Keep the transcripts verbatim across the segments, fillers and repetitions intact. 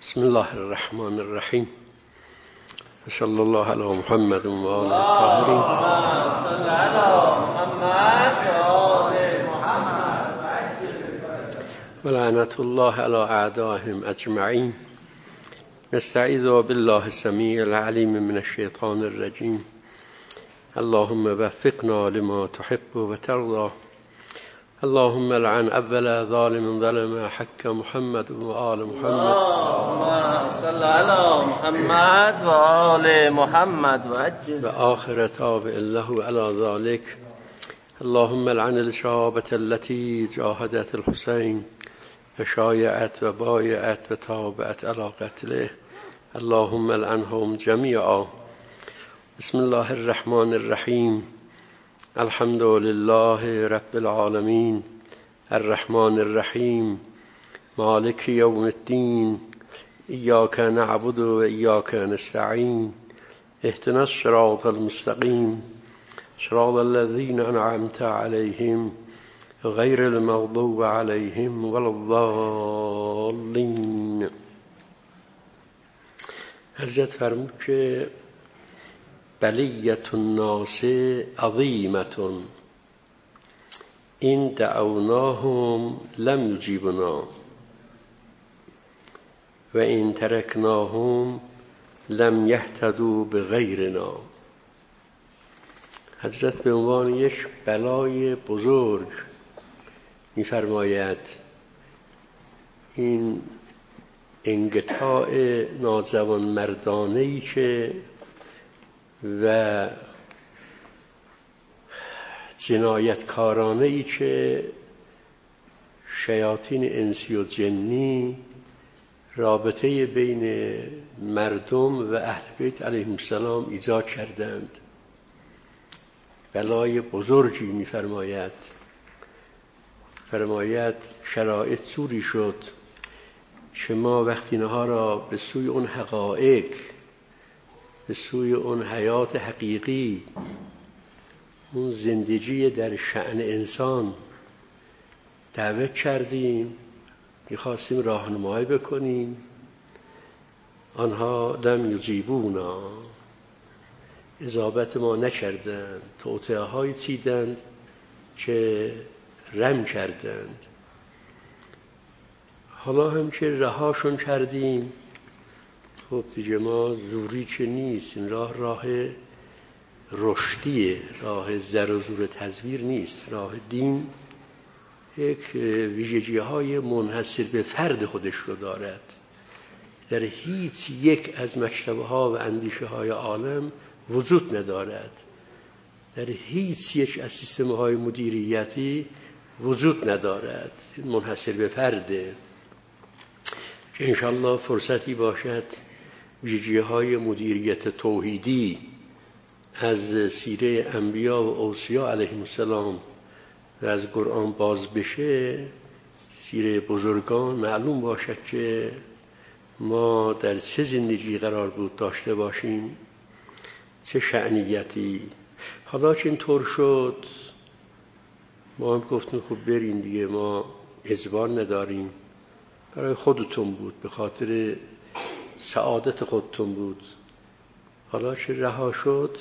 بسم الله الرحمن الرحیم صلی الله علی محمد و آل الطاهرین صلی علی محمد و آل محمد و لعنت الله علی اعدائهم اجمعین. نستعیذ بالله السمیع العلیم من الشیطان الرجیم. اللهم وفقنا لما تحب و ترضى. اللهم لعن اول ظالم ظلم حق محمد و آل محمد. اللهم صل علی محمد و آل محمد و عجل و آخر تابع له على ذلك. اللهم لعن الشعابة التي جاهدت الحسين وشايعت وبايعت وتابعت على قتله. اللهم لعنهم جميعا. بسم الله الرحمن الرحیم. الحمد لله رب العالمين الرحمن الرحیم مالك يوم الدين إياك نعبد وإياك نستعين اهدنا الصراط المستقيم صراط الذين أنعمت عليهم غير المغضوب عليهم ولا الضالين. حضرت فرمود که بلیت الناس عظیمة این دعوناهم لم یجیبنا و این ترکناهم لم یهتدوا بغیرنا. حضرت به عنوان یک بلای بزرگ می‌فرماید این انقطاع نازوان مردانه‌ای که و جنایتکارانه ای که شیاطین انسی و جنی رابطه بین مردم و اهل بیت علیهم السلام ایجاد کردند. بلای بزرگی می‌فرماید. فرماید شرایط جوری شد که ما وقتی اینها را به سوی اون حقایق، به سوی اون حیات حقیقی، اون زندگی در شأن انسان دعوت کردیم، می‌خواستیم راهنمایی بکنیم، آنها لم یجیبونا، اجابت ما نکردند، توطئه های چیدند که رم کردند. حالا هم که رهاشون کردیم، خب دیگه ما زوری که نیست، این راه راه رشدیه، راه زر و زور تزویر نیست. راه دین یک ویژگی های منحصر به فرد خودش رو دارد. در هیچ یک از مکتبه ها و اندیشه های عالم وجود ندارد. در هیچ یک از سیستم های مدیریتی وجود ندارد. منحصر به فرده که انشالله فرصتی باشد ویژگی های مدیریت توحیدی از سیره انبیا و اوصیا علیهم السلام و از قرآن باز بشه، سیره بزرگان معلوم باشد که ما در چه زندگی قرار بود داشته باشیم، چه شأنیتی. حالا که اینطور شد، ما هم گفتیم خب برین دیگه، ما اجبار نداریم، برای خودتون بود، به خاطر سعادت خودتون بود. حالا که رها شد،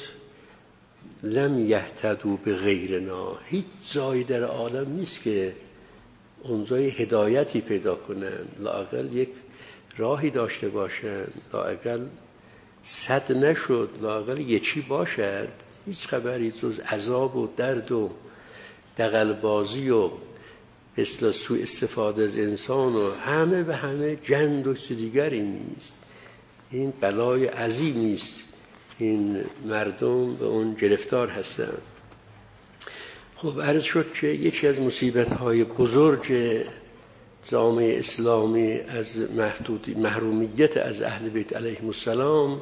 لم یهتدوا بغیرنا، هیچ جایی در عالم نیست که اونجای هدایتی پیدا کنن، لااقل یک راهی داشته باشن، لااقل صد نشد، لااقل یکی باشد. هیچ خبری جز عذاب و درد و دغلبازی و مثل سوء استفاده از انسان و همه و همه جند و چیز دیگری نیست. این بلای عظیمی است. این مردم به اون گرفتار هستند. خب عرض شد که یکی از مصیبت‌های بزرگ جامعه اسلامی از محدودی محرومیت از اهل بیت علیهم السلام،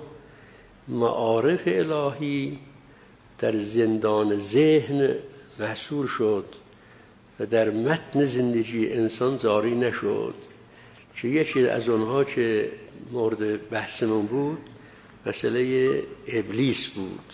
معارف الهی در زندان ذهن محصور شد و در متن زندگی انسان جاری نشد. که یکی از اونها که مورد بحثمون بود مسئله ابلیس بود.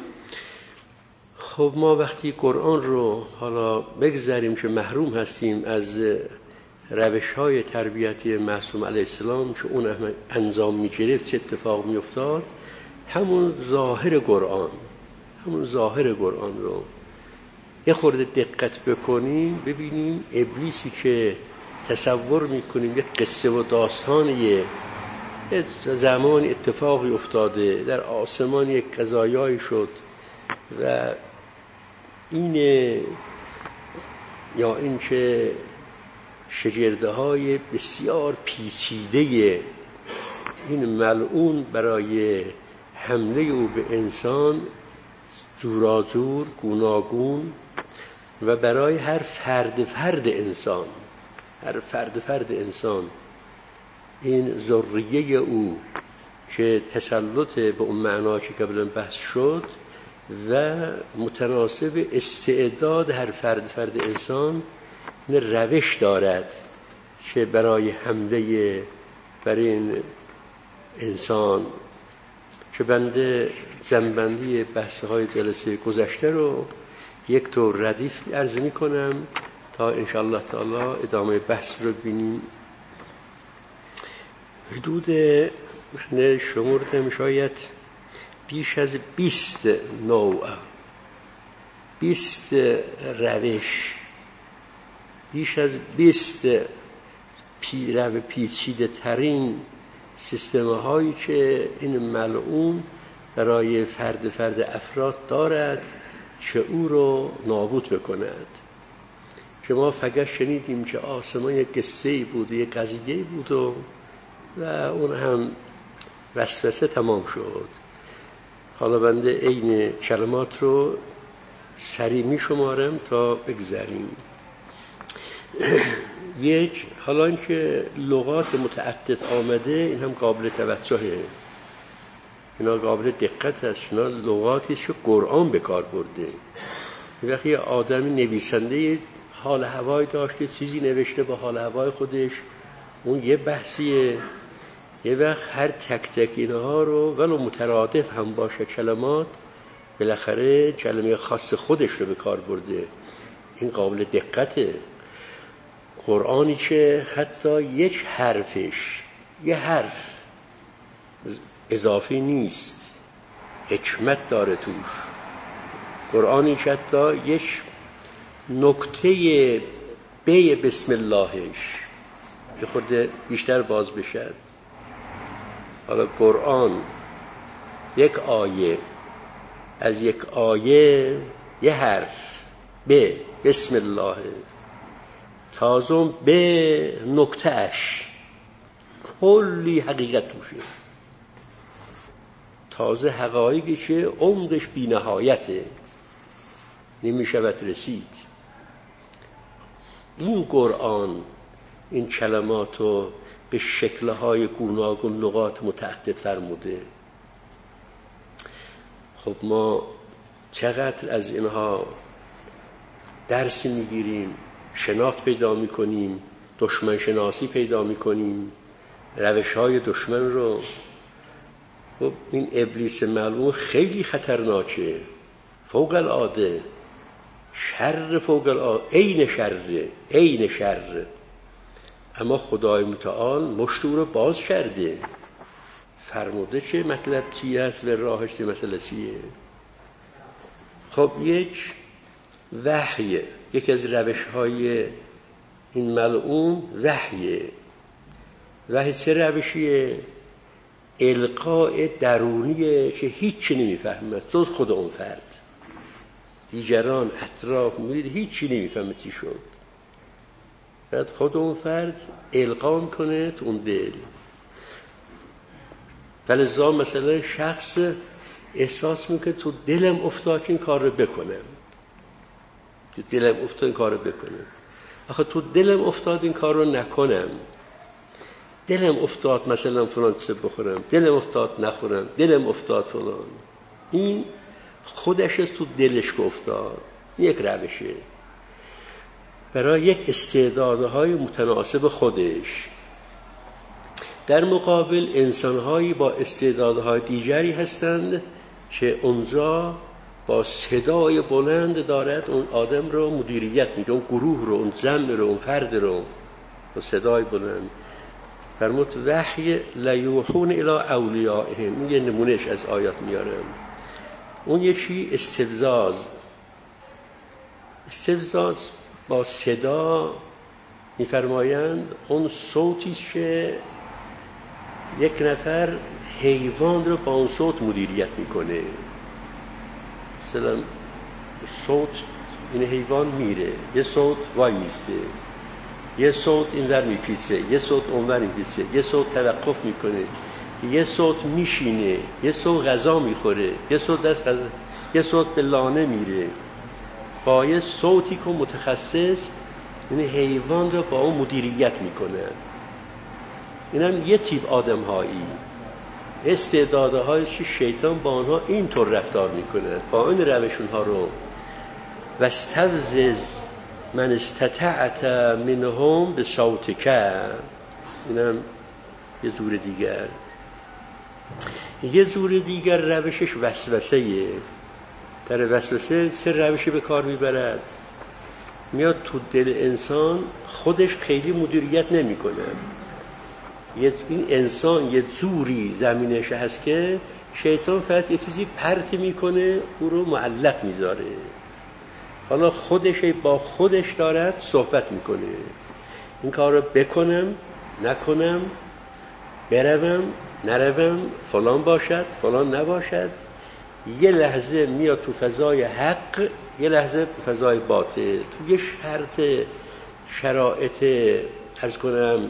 خب ما وقتی قرآن رو حالا بگذاریم که محروم هستیم از روش های تربیتی معصوم علیه السلام که اون انجام می گرفت چه اتفاق می افتاد، همون ظاهر قرآن همون ظاهر قرآن رو یه خورده دقت بکنیم ببینیم ابلیسی که تصور میکنیم یک قصه و داستانیه، زمان اتفاقی افتاده در آسمان یک قضایایی شد و این یا این که شگرده های بسیار پیچیده این ملعون برای حمله او به انسان جورازور گوناگون و برای هر فرد فرد انسان هر فرد فرد انسان این ذریه او که تسلط به اون معنا که قبلا بحث شد و متناسب استعداد هر فرد فرد انسان این روش دارد که برای حمله بر این انسان، که بنده جنبندی بحث‌های جلسه گذشته رو یک طور ردیف عرض می کنم تا انشاءالله تعالی ادامه بحث رو بینیم. حدود من شمردم شاید بیش از بیست نوع، بیست روش، بیش از بیست پی رو پیچیده ترین سیستم هایی که این ملعون برای فرد فرد افراد دارد که او رو نابود بکند. که ما فقط شنیدیم که آسمان یک قصه‌ای بود، یک قضیه‌ای بود و و اون هم وسوسه تمام شد. حالا بنده این کلمات رو سریع می شمارم تا بگذاریم. یک، حالا اینکه لغات متعدد آمده این هم قابل توجهه، اینا قابل دقت است، اینا لغاتی که قرآن به کار برده. یه وقتی آدم نویسنده حال هوای داشته چیزی نوشته با حال هوای خودش، اون یه بحثیه. یه وقت هر تک تک اینها رو ولو مترادف هم باشه کلمات، بالاخره کلمه خاص خودش رو به کار برده، این قابل دقته. قرآنی که حتی یک حرفش یه حرف اضافی نیست، حکمت داره توش. قرآنی که حتی یک نکته بی بسم اللهش که خود بیشتر باز بشد. حالا قرآن یک آیه، از یک آیه یه حرف ب بسم الله، تازم به نکتهش کلی حقیقت توشه، تازه حقایقی که عمقش بی نهایته، نمیشود رسید. این قرآن این کلماتو به شکل‌های گوناگون لغات متعدد فرموده. خب ما چقدر از اینها درس میگیریم، شناخت پیدا میکنیم، دشمن شناسی پیدا میکنیم، روش‌های دشمن رو. خب این ابلیس ملعون خیلی خطرناکه، فوق العاده، شر فوق العاده، عین شر عین شر. اما خدای متعال مشت او رو باز کرده، فرموده چه مطلب چی هست و راهش چه مسئله چیه. خب یک وحیه، یکی از روش های این ملعون وحیه. وحی چه روشیه؟ القاء درونیه که هیچی نمیفهمه جز خود اون فرد، دیگران اطراف میرید هیچی نمیفهمه چی شد، بعد خود اون فرد القا میکنه تو اون دل. فلذا مثلا شخص احساس میکنه تو دلم افتاد که این کار رو بکنم، تو دلم افتاد این کار رو بکنم، آخه تو دلم افتاد این کار رو نکنم، دلم افتاد مثلا فلان چیز بخورم، دلم افتاد نخورم، دلم افتاد فلان. این خودش تو دلش افتاد. یک روشه برای یک استعدادهای متناسب خودش. در مقابل انسانهایی با استعدادهای دیگری هستند که اونجا با صدای بلند دارد اون آدم رو مدیریت میکنه، اون گروه رو، اون جمع رو، اون فرد رو. با صدای بلند فرمود وحی لیوحون الی اولیائهم. این یه نمونهش از آیات میارم. اون یه چی استفزاز استفزاز با صدا میفرمایند اون صوتی که یک نفر حیوان رو با اون صوت مدیریت میکنه. مثلا صوت این حیوان میره، یه صوت وای میسته، یه صوت اینور میپیسه، یه صوت اونور میپیسه، یه صوت توقف میکنه، یه صوت میشینه، یه صوت غذا میخوره، یه صوت دست غذا، یه صوت به لانه میره. با یه صوتی که متخصص این حیوان رو با اون مدیریت میکنه. اینم یه تیپ آدم هایی استعداده هایی که شیطان با آنها اینطور رفتار میکنه، با این روشون ها رو واستفزز من استطعت منهم بصوتک. اینم یه زور دیگر. یه زور دیگر روشش وسوسه‌ایه. در وسوسه سه روشی به کار میبرد. میاد تو دل انسان، خودش خیلی مدیریت نمیکنه. یه این انسان یه زوری زمینش هست که شیطان فقط یه چیزی پرت میکنه، او رو معلق میذاره. حالا خودش با خودش دارد صحبت میکنه. این کار رو بکنم نکنم، بروم نروم، فلان باشد فلان نباشد. یه لحظه میاد تو فضای حق، یه لحظه تو فضای باطل. تو یه شرط شرایط عرض کنم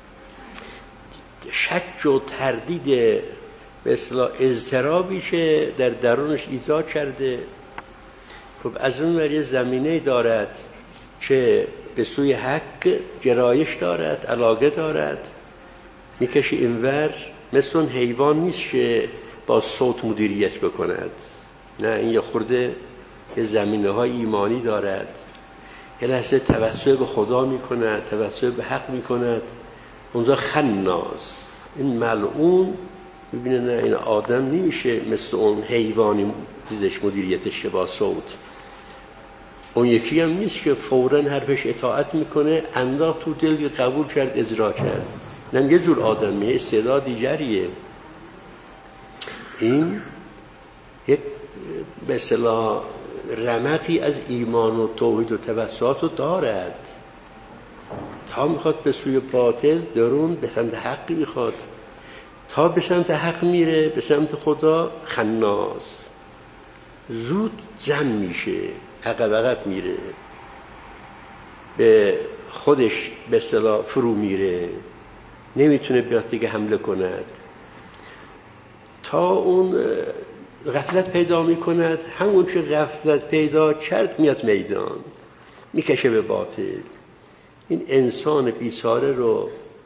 شک و تردید به اصطلاح اضطرابی که در درونش ایجاد کرده. خب از اون ور یه زمینه دارد که به سوی حق گرایش دارد، علاقه دارد، میکشه اینور. مثل اون حیوان نیست که با صوت مدیریت بکند. نه، این یه خورده یه زمینه های ایمانی دارد. یه لحظه توسل به خدا میکند، توسل به حق میکند. اونجا خناس. این ملعون میبینه نه این آدم نمیشه مثل اون حیوانی چیزش مدیریتش با صوت. اون یکی هم نیست که فوراً حرفش اطاعت میکنه، انداخت تو دل قبول کرد، اجرا کرد. نه، یه جور آدمیه، استعداد دیگریه. این یک به اصطلاح رمقی از ایمان و توحید و توسلات رو دارد. تا میخواد به سوی باطل، درون به سمت حقی میخواد. تا به سمت حق میره، به سمت خدا، خناس، زود زن میشه، عقب عقب میره، به خودش به اصطلاح فرو میره، نمیتونه بیاد دیگه حمله کند. تا اون غفلت پیدا میکند، همون که غفلت پیدا کرد میاد میدان، میکشه به باطل. این انسان بیچاره رو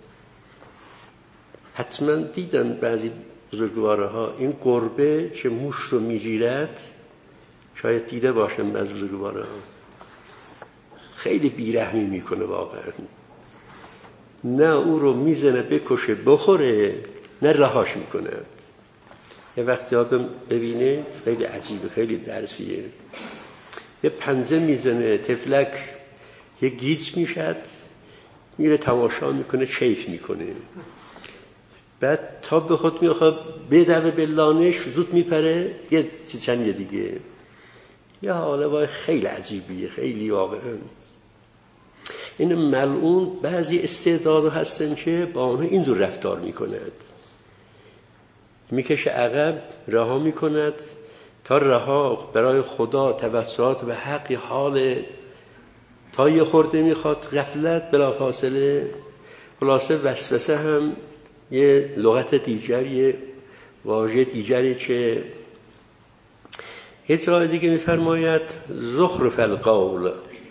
حتما دیدن بعضی بزرگواره ها. این گربه که موش رو میگیرد، شاید دیده باشن بعضی بزرگواره ها، خیلی بیرحمی میکنه واقعا. نه او رو میزنه بکشه بخوره، نه رهاش میکنه. یه وقتی آدم ببینه خیلی عجیبه، خیلی درسیه. یه پنزه میزنه، تفلک یه گیج میشد، میره تماشا میکنه، کیف میکنه. بعد تا به خود میخواد بدوه به لانش، زود میپره یه چند یه دیگه. یه حاله وای خیلی عجیبیه، خیلی واقعا. این ملعون بعضی استعداد هستن که با آنها اینجور رفتار میکند، میکشه عقب، رها میکند. تا رها برای خدا توسلات به حق حال تا یه خورده میخواد غفلت بلافاصله. خلاصه وسوسه هم یه لغت دیگریه، واژه دیگری که یه جای دیگه میفرماید زخرف القول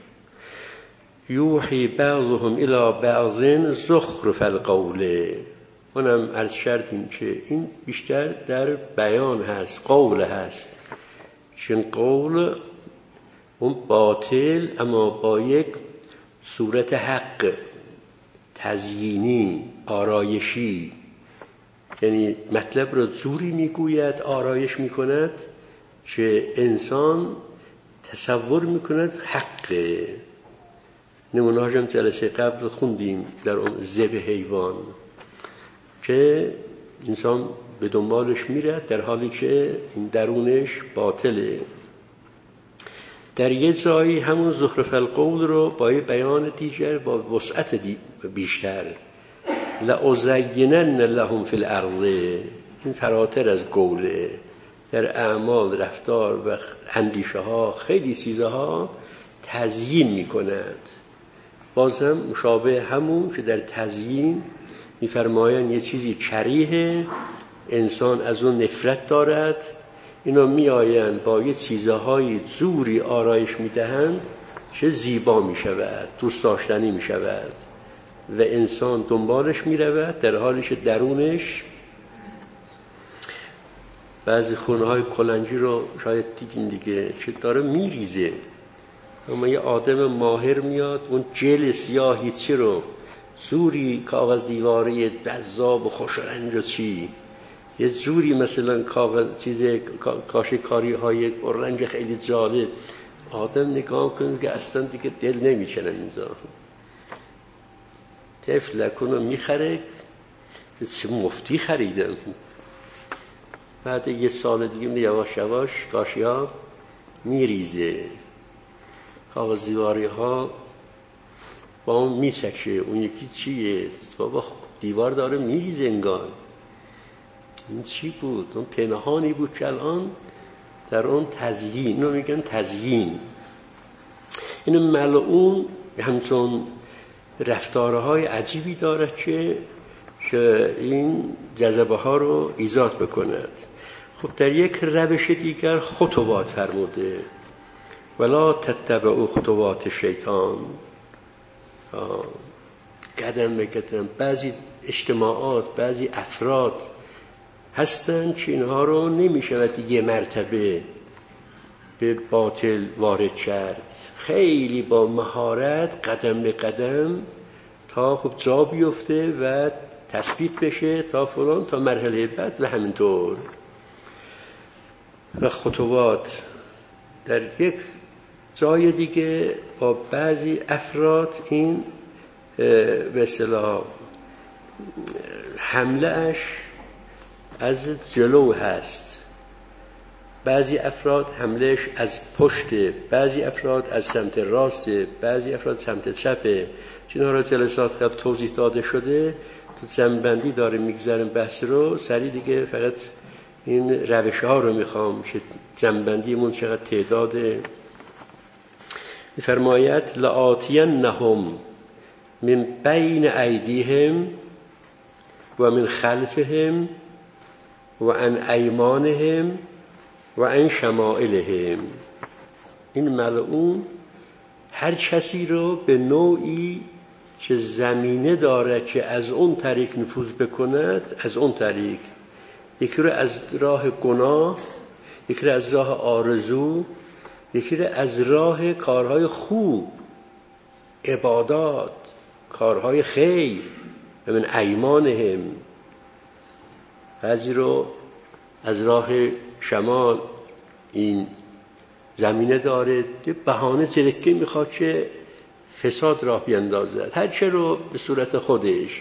یوحی بعضهم الی بعض زخرف القول. اونم عرض کردیم که این بیشتر در بیان هست، قول هست. چون قول اون باطل اما با یک صورت حق، تزیینی، آرایشی، یعنی مطلب را زوری میگوید، آرایش میکند که انسان تصور میکند حقه. نمونه‌هاش هم جلسه قبل خوندیم در اون ذبح حیوان که انسان به دنبالش میره در حالی که درونش باطله. در یه جایی همون زخرف القول رو با یه بیان دیگر با وسعت دی بیشتر لأزینن لهم فی الارض، این فراتر از قوله، در اعمال، رفتار و اندیشه ها خیلی چیزها تزیین میکند. بازم مشابه همون که در تزیین میفرمایند یه چیزی کریه، انسان از اون نفرت دارد، اینا میآیند با یه چیزهای زوری آرایش میدهند که زیبا میشود، دوست داشتنی میشود و انسان دنبالش میرود در حالی که درونش بعضی خونه های کلنجی رو شاید دیدین دیگه که داره میریزه. اما یه آدم ماهر میاد اون جل سیاهی چی رو زوری کاغذ دیواری جذاب و خوشرنج و چی یه جوری مثلا کاغذ چیز کاشیکاری های رنج خیلی جالب، آدم نگاه کنه که اصلا دیگه دل نمیکنه اینجا. طفل لکنو میخره چه مفتی خریدن. بعد یه سال دیگه یواش یواش کاشی ها میریزه، کاغذ دیواری ها با اون میسکشه، اون یکی چیه؟ بابا دیوار داره میریزه انگار. این چی بود؟ اون پنهانی بود که الان در اون تزیین، اینو میگن تزیین. این ملعون همچون رفتارهای عجیبی داره که که این جذبه ها رو ایجاد بکند. خب در یک روش دیگر خطوات فرموده ولا تتبعوا خطوات شیطان. قدم به قدم بعضی اجتماعات، بعضی افراد هستن که اینها رو نمیشود یه مرتبه به باطل وارد کرد، خیلی با مهارت قدم به قدم تا خب جا بیفته و تثبیت بشه تا فلان تا مرحله بعد و همینطور. و خطوات در یک جای دیگه با بعضی افراد این به اصطلاح حمله اش از جلو هست، بعضی افراد حملهش از پشت، بعضی افراد از سمت راست، بعضی افراد سمت چپه. چینها را جلسات قبل توضیح داده شده، تو جنبندی داره میگذارم بحث رو سریع دیگه، فقط این روش ها رو میخوام که جنبندیمون چقدر تعداده. میفرماید لآتینهم من بین ایدیهم و من خلفهم و عن ایمانهم و عن شمائلهم. این ملعون هر کسی رو به نوعی که زمینه داره که از اون طریق نفوذ بکند از اون طریق، یکی رو از راه گناه، یکی رو از راه آرزو، یکی رو از راه کارهای خوب، عبادات، کارهای خیر، و من ایمانهم، بعضی رو از راه شمال. این زمینه داره بهانه زرکه میخواد که فساد راه بیندازد، هر چه رو به صورت خودش.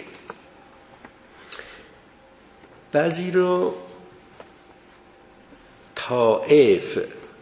بعضی رو طائف،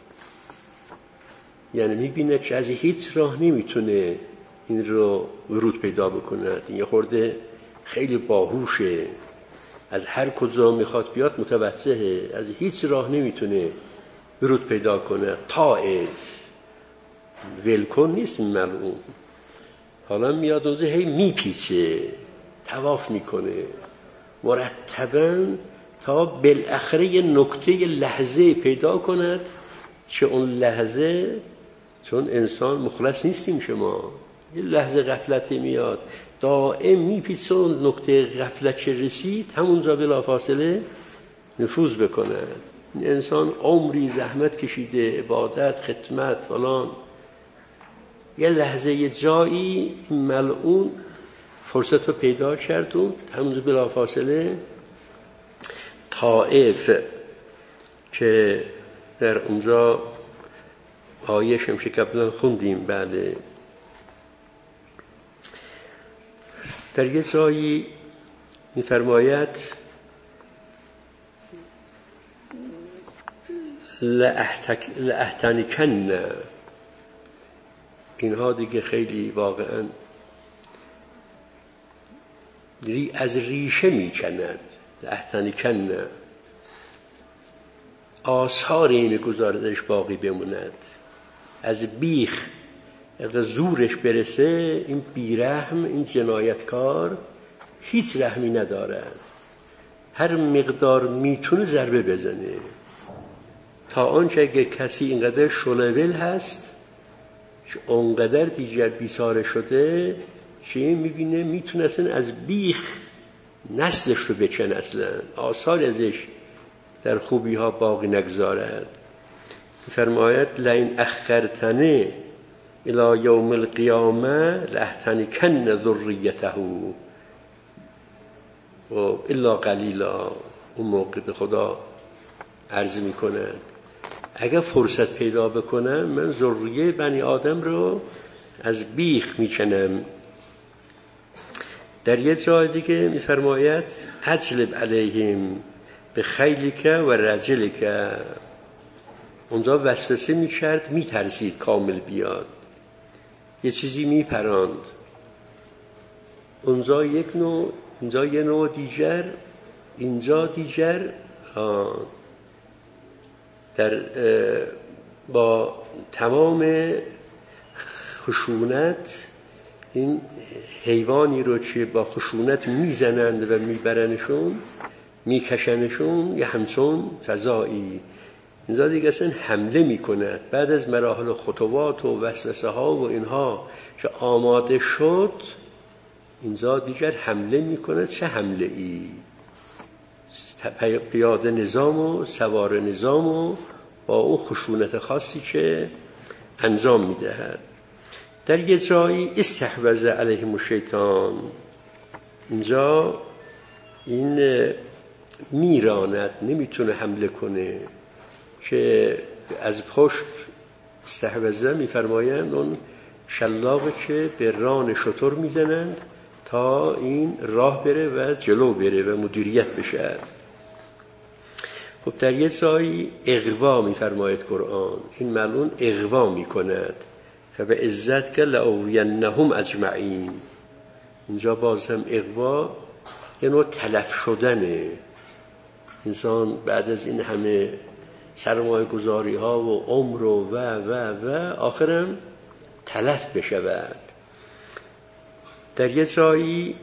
یعنی میبینه که از هیچ راه نمیتونه این رو ورود پیدا بکند، این یه خورده خیلی باهوشه، از هر کجا میخواد بیاد متوجهه، از هیچ راه نمیتونه ورود پیدا کنه. طائف ولکن نیست این ملعون، حالا میاد اونجا هی میپیچه، طواف میکنه مرتباً تا بالاخره یه نکته یه لحظه پیدا کند که اون لحظه، چون انسان مخلص نیستیم شما، یه لحظه غفلتی میاد دائم میپیچه، اون نکته غفلت که رسید همونجا بلافاصله نفوذ بکنه. انسان عمری زحمت کشیده، عبادت، خدمت، فلان، یه لحظه یه جایی ملعون فرصت رو پیدا کرد و همونجا بلافاصله طائف که در اونجا آیه شمشه قبلا خوندیم، بله، در یه جایی می‌فرماید لأحتنکن، اینها دیگه خیلی واقعا از ریشه میکند. لأحتنکن آثار این گزارش باقی بموند. از بیخ اگر زورش برسه این بیرحم، این جنایتکار هیچ رحمی ندارد، هر مقدار میتونه ضربه بزنه، تا آنچه اگه کسی اینقدر شلول هست که اونقدر دیگر بیساره شده که میبینه میتونه اصلا از بیخ نسلش رو بچن، اصلا آثار ازش در خوبی ها باقی نگذارد. فرماید لئن اخرتنی الی یوم القیامه لأحتنکن ذریته و الا قلیلا. اون موقع به خدا عرض میکنه اگر فرصت پیدا بکنم من ذریه بنی آدم رو از بیخ میکنم. در یه جای دیگه میفرماید اجلب علیهم به خیلک و رجلک. اونجا وسوسه میکرد، میترسید کامل بیاد، یه چیزی میپراند. اونجا یک نوع، اینجا یه نوع دیگر، اینجا دیگر. در با تمام خشونت این حیوانی رو که با خشونت میزنند و میبرنشون، میکشنشون، یه همچون فضایی. اینجا دیگه اصلا حمله میکند. بعد از مراحل خطوات و وسوسه ها و اینها که آماده شد، اینجا دیگر حمله میکند. چه حمله ای؟ پیاده نظام و سوار نظام و با اون خشونت خاصی که انجام میدهد. در یه جایی استحوذ علیهم الشیطان، اینجا این میراند، نمیتونه حمله کنه که از پشت استحوذه میفرمایند اون شلاقی که به ران شتر میزنند تا این راه بره و جلو بره و مدیریت بشه. خب در یه جایی اغوا میفرماید قرآن، این ملعون اغوا میکند فبه عزت که لأغوینهم اجمعین. اینجا باز هم اغوا یه نوع تلف شدنه. انسان بعد از این همه سرمایه گذاری ها و عمر و و و و آخرم تلف بشود. در یه جایی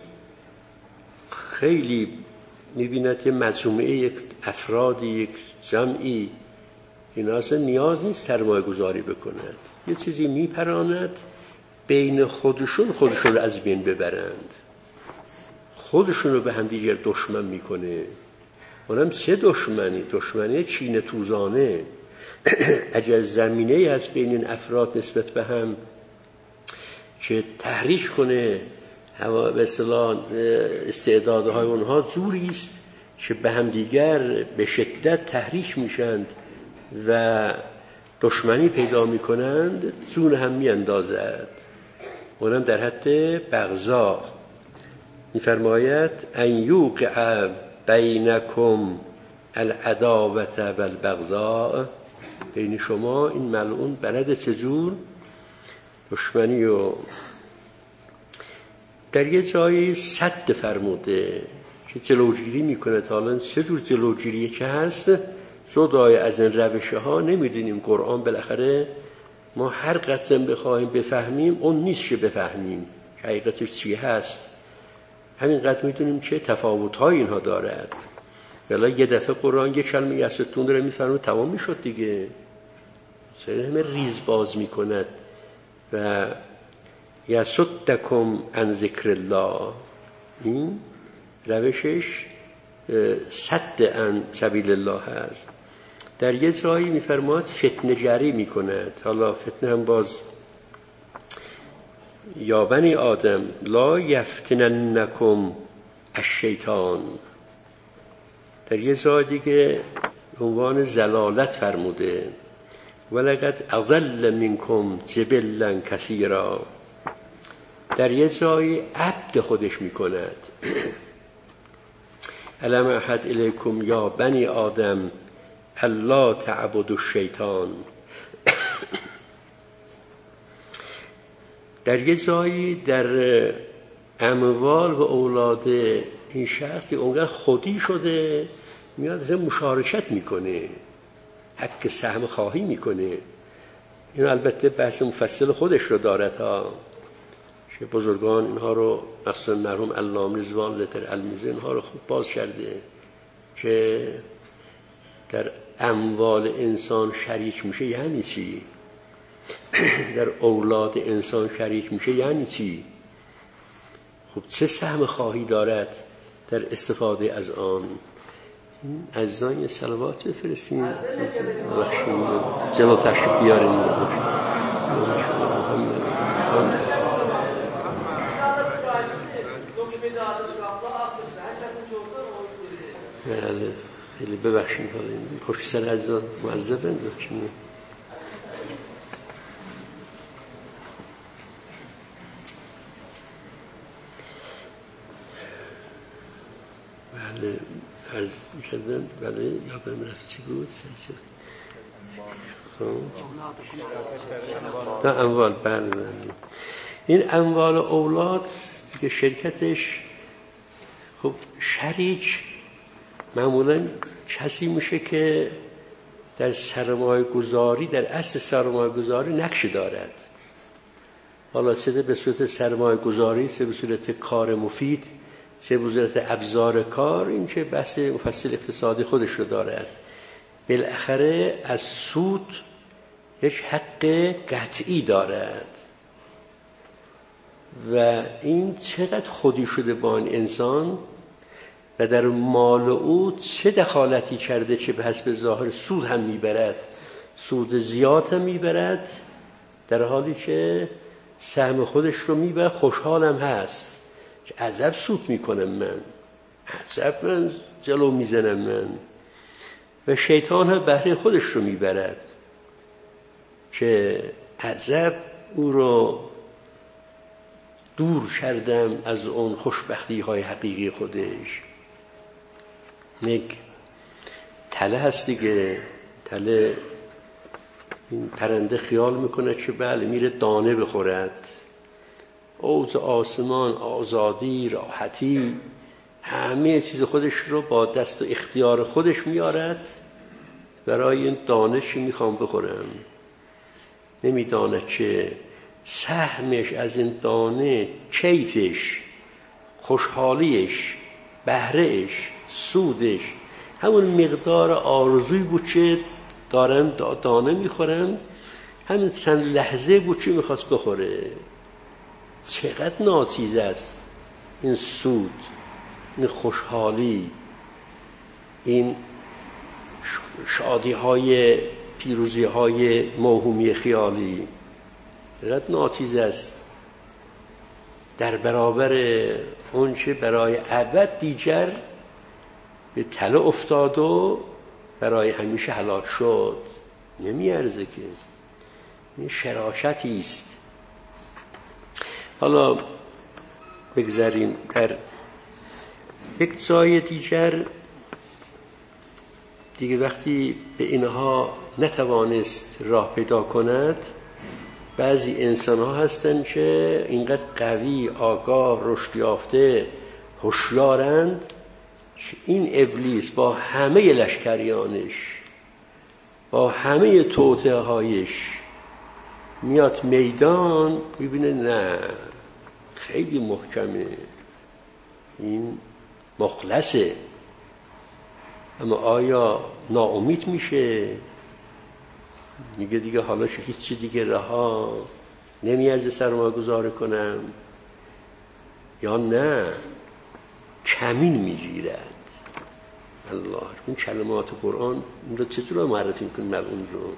خیلی میبیند که مجموعه یک افرادی، یک جمعی، اینا اصلا نیاز نیست سرمایه گذاری بکند، یه چیزی میپراند بین خودشون خودشون رو از بین ببرند، خودشون رو به هم دیگر دشمن میکنه. اونم چه دشمنی؟ دشمنی چین توزانه. اگر زمینه هست بین این افراد نسبت به هم که تحریش کنه هوا به اصطلاح استعدادهای اونها زوری است که به هم دیگر به شدت تحریش میشند و دشمنی پیدا میکنند، زون هم میاندازد. اونم در حد بغضا. میفرماید ان یوقع بینکم العداوة والبغضاء، بین شما این ملعون بلد چجور دشمنی. و در یه جایی صد فرموده که جلوگیری میکنه. حالا چجور جلوگیری که هست جدای از این روشه ها نمیدونیم. قرآن بالاخره ما هر قطعه بخواهیم بفهمیم اون نیست که بفهمیم حقیقتش چی هست، همین قطع میدونیم که تفاوت های اینها دارد. ولی یه دفعه قرآن یه کلمه یستون داره میفرمه تمام میشد دیگه. سر همه ریز باز میکند و یصدکم عن ذکر الله، این روشش صد عن سبیل الله هست. در یه جایی میفرماد فتنه جری میکند. حالا فتنه هم باز یا بنی آدم لا یفتننکم الشیطان. در یه جای دیگه عنوان زلالت فرموده ولقد اضل منکم جبلا کثیرا. در یه جای عبد خودش میکند. الم احد الیکم یا بنی آدم الا تعبدوا الشیطان. در یه جایی در اموال و اولاد این شخص اونقدر خودی شده میاد از مشارکت میکنه، حق سهم خواهی میکنه. این البته بحث مفصل خودش رو دارد ها، که بزرگان اینها رو مثلا مرحوم علامه رضوان لتر المیزه اینها رو خوب باز کرده که در اموال انسان شریک میشه یعنی چی، در اولاد انسان شریک میشه یعنی چی. خب چه سهم خواهی دارد در استفاده از آن. این عزیزان یه صلوات بفرستیم جلو تشریف بیاریم. بله خیلی ببخشیم حالا این پشت سر عزیزان معذبن داشتیم. بله عرض می‌کردم. بله یادم رفت چی بود. نه اموال. بله بله این اموال و اولاد که شرکتش خب شریک معمولا کسی میشه که در سرمایه گذاری در اصل سرمایه گذاری نقش دارد. حالا چه به صورت سرمایه گذاری، چه به صورت کار مفید، چه به صورت ابزار کار، این که بحث مفصل اقتصادی خودش رو دارد. بالاخره از سود یک حق قطعی دارد و این چقدر خودی شده با این انسان و در مال او چه دخالتی کرده که به حسب ظاهر سود هم میبرد، سود زیاد هم میبرد، در حالی که سهم خودش رو میبرد، خوشحالم هست که عجب سود میکنم من، عجب من جلو میزنم من. و شیطان هم بهره خودش رو میبرد که عجب او رو دور کردم از اون خوشبختی های حقیقی خودش. یک تله هست دیگه، تله این پرنده خیال میکنه که بله میره دانه بخورد، اوج آسمان، آزادی، راحتی، همه چیز خودش رو با دست و اختیار خودش میارد برای این دانش میخوام بخورم. نمیداند که سهمش از این دانه، کیفش، خوشحالیش، بهرهش، سودش همون مقدار آرزوی بود که دارم دانه میخورم، همین چند لحظه بود که میخواست بخوره. چقدر ناچیز است این سود، این خوشحالی، این شادی های پیروزی های موهومی خیالی، چقدر ناچیز است در برابر اون چه برای ابد دیگر به تله افتاد و برای همیشه هلاک شد. نمیارزه که، این شراشتی است. حالا بگذاریم در یک جای دیگر دیگه وقتی به اینها نتوانست راه پیدا کند، بعضی انسان ها هستن که اینقدر قوی، آگاه، رشد یافته، هوشیارند که این ابلیس با همه لشکریانش، با همه توطئه هایش میاد میدان، میبینه نه خیلی محکمه، این مخلصه، اما آیا ناامید میشه؟ میگه دیگه حالا چه هیچی دیگه رها، نمیارزه سرمایه گذاری کنم، یا نه کمین میگیرد. الله، این کلمات قرآن این رو چطور معرفی میکنه ملعون رو؟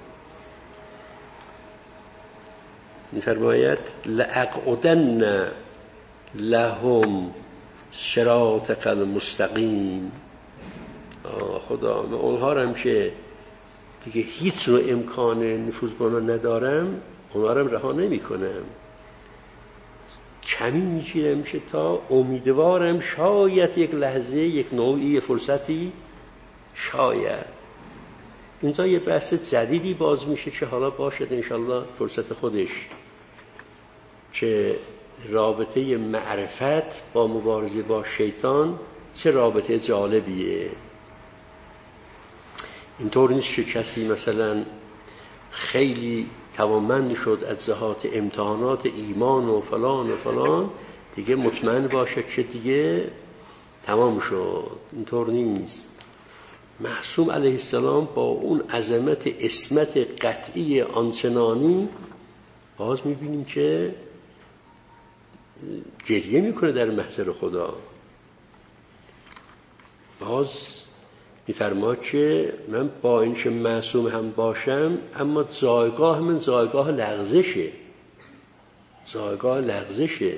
میفرماید لأقعدن لهم صراطک المستقیم. خدا من اونها رو هم که دیگه هیچ نوع امکان نفوذ با اونا ندارم، اونها رو هم رها نمی کنم. چمین میچیده میشه تا امیدوارم شاید یک لحظه یک نوعی فرصتی شاید اینجا یه بحث جدیدی باز میشه که حالا باشد انشالله فرصت خودش، که رابطه معرفت با مبارزه با شیطان چه رابطه جالبیه. اینطور نیست که کسی مثلا خیلی توانمند شد از جهات امتحانات ایمان و فلان و فلان دیگه مطمئن باشه که دیگه تمام شد. اینطور نیست. معصوم علیه السلام با اون عظمت عصمت قطعی آنچنانی باز میبینیم که گریه میکنه در محضر خدا. باز میفرماد که من با اینکه معصوم هم باشم اما جایگاه من جایگاه لغزشه، جایگاه لغزشه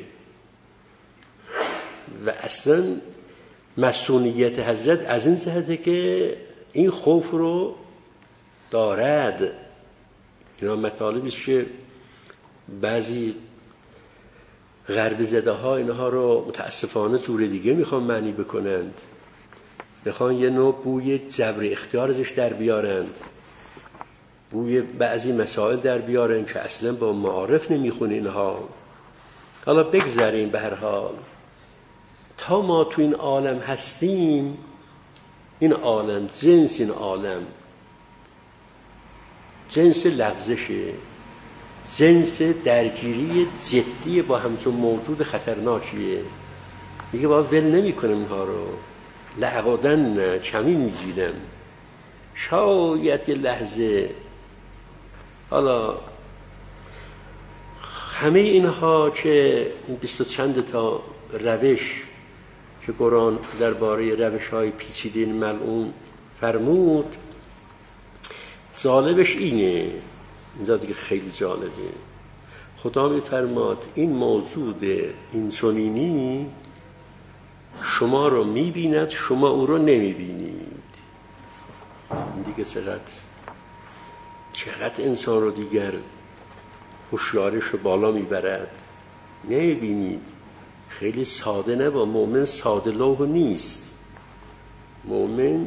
و اصلا مسئولیت حضرت از این جهته که این خوف رو دارد. اینا مطالبی است که بعضی غرب زده ها اینها رو متاسفانه طور دیگه میخوان معنی بکنند، میخوان یه نوع بوی جبر اختیار ازش در بیارند، بوی بعضی مسائل در بیارند که اصلا با معارف نمیخونه اینها. حالا بگذاریم به هر حال تا ما تو این عالم هستیم، این عالم جنس این عالم جنس لغزشه، جنس درگیری جدی با همچون موجود خطرناکیه. میگه باید ول نمی کنم اینها رو، لعقادن چمین میگیرم. شاید یه لحظه حالا همه اینها که بیست و چند تا روش که قرآن درباره روش های پیچیده ملعون فرمود، جالبش اینه، اینجا دیگه خیلی جالبه. خدا میفرماد این موجود این چنینی شما رو میبیند، شما او رو نمیبینید. این دیگه چقدر چقدر انسان رو دیگر هوشیاریش رو بالا میبرد. نمیبینید خیلی ساده نه، با مؤمن ساده لوح نیست. مؤمن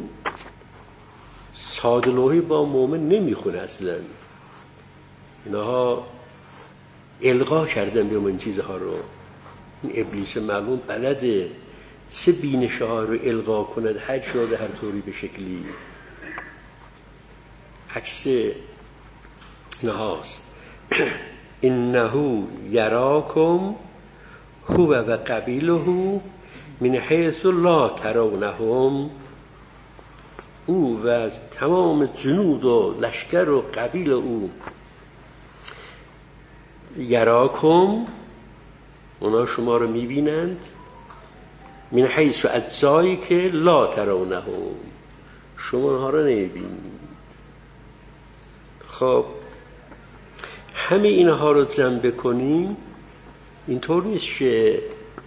ساده لوحی با مؤمن نمیخونه اصلا. اینها القا کردن به من چیزها رو. این ابلیس معلوم بلده چه بینشه ها رو القا کند، هر شده هر طوری به شکلی. عکس نهاست انه یراکم هو و قبیله من حیث لا ترونهم. او و تمام جنود و لشکر و قبیل او، یراکم اونا شما رو میبینند، من حیث و اجزایی که لا ترونهم شما اونها رو نمیبینید. خب همه اینها رو جمع بکنیم، اینطور نیست که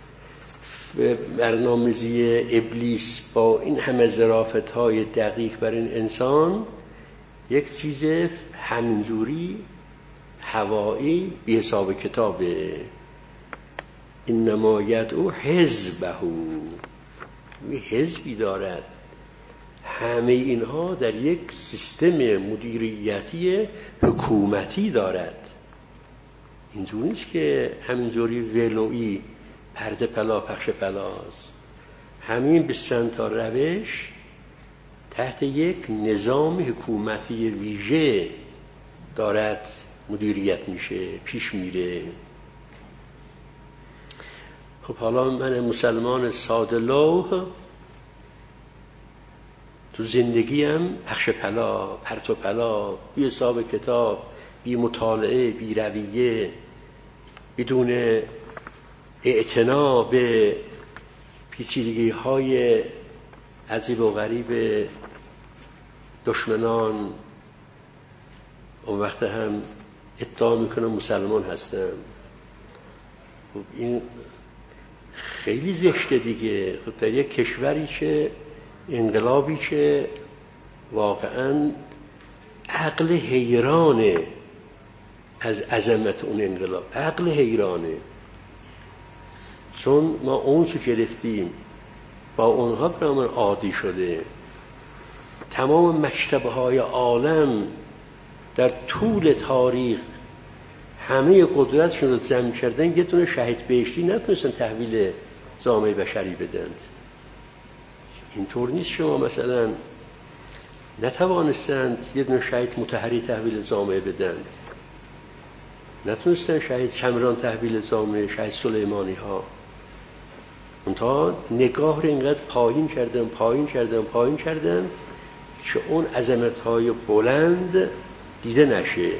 برنامه‌ریزی ابلیس با این همه ظرافت‌های دقیق بر این انسان یک چیز همینجوری هوایی بی حساب کتابه. انما یدعو حزبه، یه حزبی دارد. همه اینها در یک سیستم مدیریتی حکومتی دارد. اینجوری نیست که همینجوری ولویی پرده پلا پخش پلاست. همین به چند تا روش تحت یک نظام حکومتی ویژه دارد مدیریت میشه، پیش میره. خب حالا من مسلمان ساده لوح تو زندگیم پخش پلا، پرت و پلا، بی حساب کتاب، بی مطالعه، بی رویه، بدون اعتنا به پیچیدگی های عجیب و غریب دشمنان، اون وقت هم ادعا میکنم مسلمان هستم. خب این خیلی زشته دیگه. خب در یک کشوری که انقلابی که واقعا عقل حیرانه از عظمت اون انقلاب، عقل حیرانه. چون ما اونسو گرفتیم با اونها برامون عادی شده. تمام مکتبه های عالم در طول تاریخ همه قدرتشون رو جمع کردن، یه دونه شهید بهشتی نتونستن تحویل جامعه بشری بدند. اینطور نیست شما مثلا نتوانستند یه دونه شهید مطهری تحویل جامعه بدند، نتونستن شهید شمران تحویل جامعه، شهید سلیمانی ها. اونتا نگاه رو اینقدر پایین کردن پایین کردن پایین کردن که اون عظمت های بلند دیده نشه.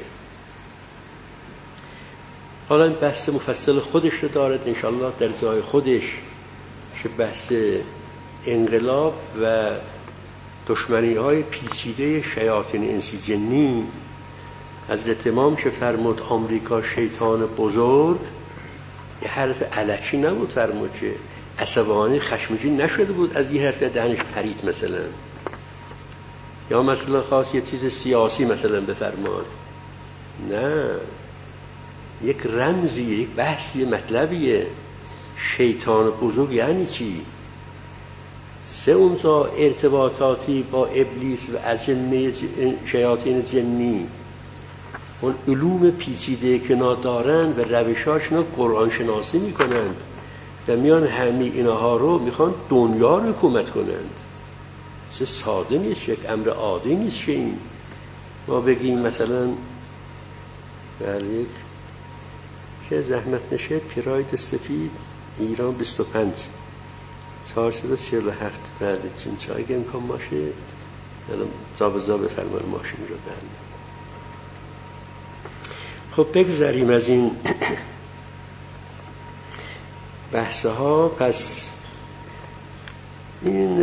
حالا این بحث مفصل خودش رو دارد انشاءالله در جای خودش، که بحث انقلاب و دشمنی های پیچیده شیاطین انسی جنی. حضرت امام که فرمود آمریکا شیطان بزرگ، یه حرف الکی نبود، فرمود که عصبانی خشمگین نشده بود از یه حرف دهنش پرید مثلا، یا مثلا خاص یه چیز سیاسی مثلا بفرماد. نه، یک رمزیه، یک بحثیه، مطلبیه. شیطان بزرگ یعنی چی؟ سه اونجا ارتباطاتی با ابلیس و اجنه شیاطین جنی، اون علوم پیچیده که ندارن و روشاش نا قرآن شناسی میکنند و میان همه اینها رو میخوان دنیا رو حکومت کنند. چه ساده نیست، یک امر عادی نیست که این ما بگیم مثلا بله که زحمت نشه پیراید سفید ایران بیست و پنج چهارصد و چهل و هفت بله چین چای که امکان باشه زاب زاب فرمان ماشین رو بله. خب بگذاریم از این بحث ها. پس این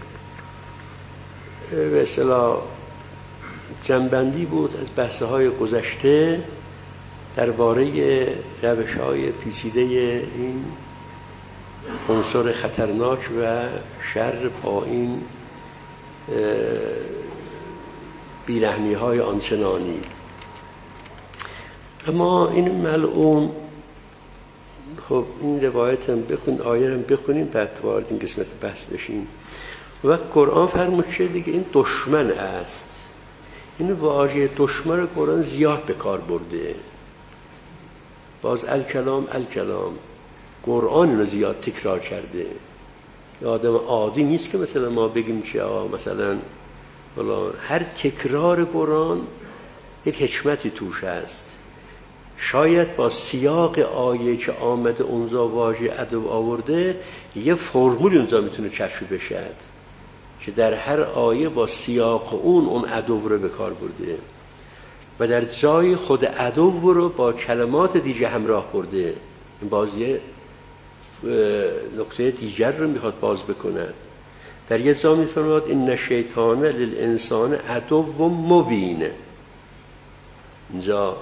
به اصطلاح جنبندی بود از بحث های گذشته درباره روش های پیچیده این عنصر خطرناک و شر با این بیرحمی های آنچنانی. اما این ملعون، خب این روایت هم بخون، آیه هم بخونیم، بعد وارد این قسمت بحث بشیم. و قرآن فرمود که دیگه این دشمن است. این واژه دشمن رو قرآن زیاد به کار برده. باز الکلام الکلام قرآن رو زیاد تکرار کرده. یه آدم عادی نیست که مثلا ما بگیم که مثلا هر تکرار قرآن یک حکمتی توش هست. شاید با سیاق آیه که آمده اونجا واژه ادب آورده یه فرمول اونجا میتونه کشف بشه که در هر آیه با سیاق اون اون ادب رو به کار برده و در جای خود ادب رو با کلمات دیگه همراه برده. این بازیه نکته دیگر رو میخواد باز بکند. در یه جا میفرماد این شیطان للانسان عدو مبین. اینجا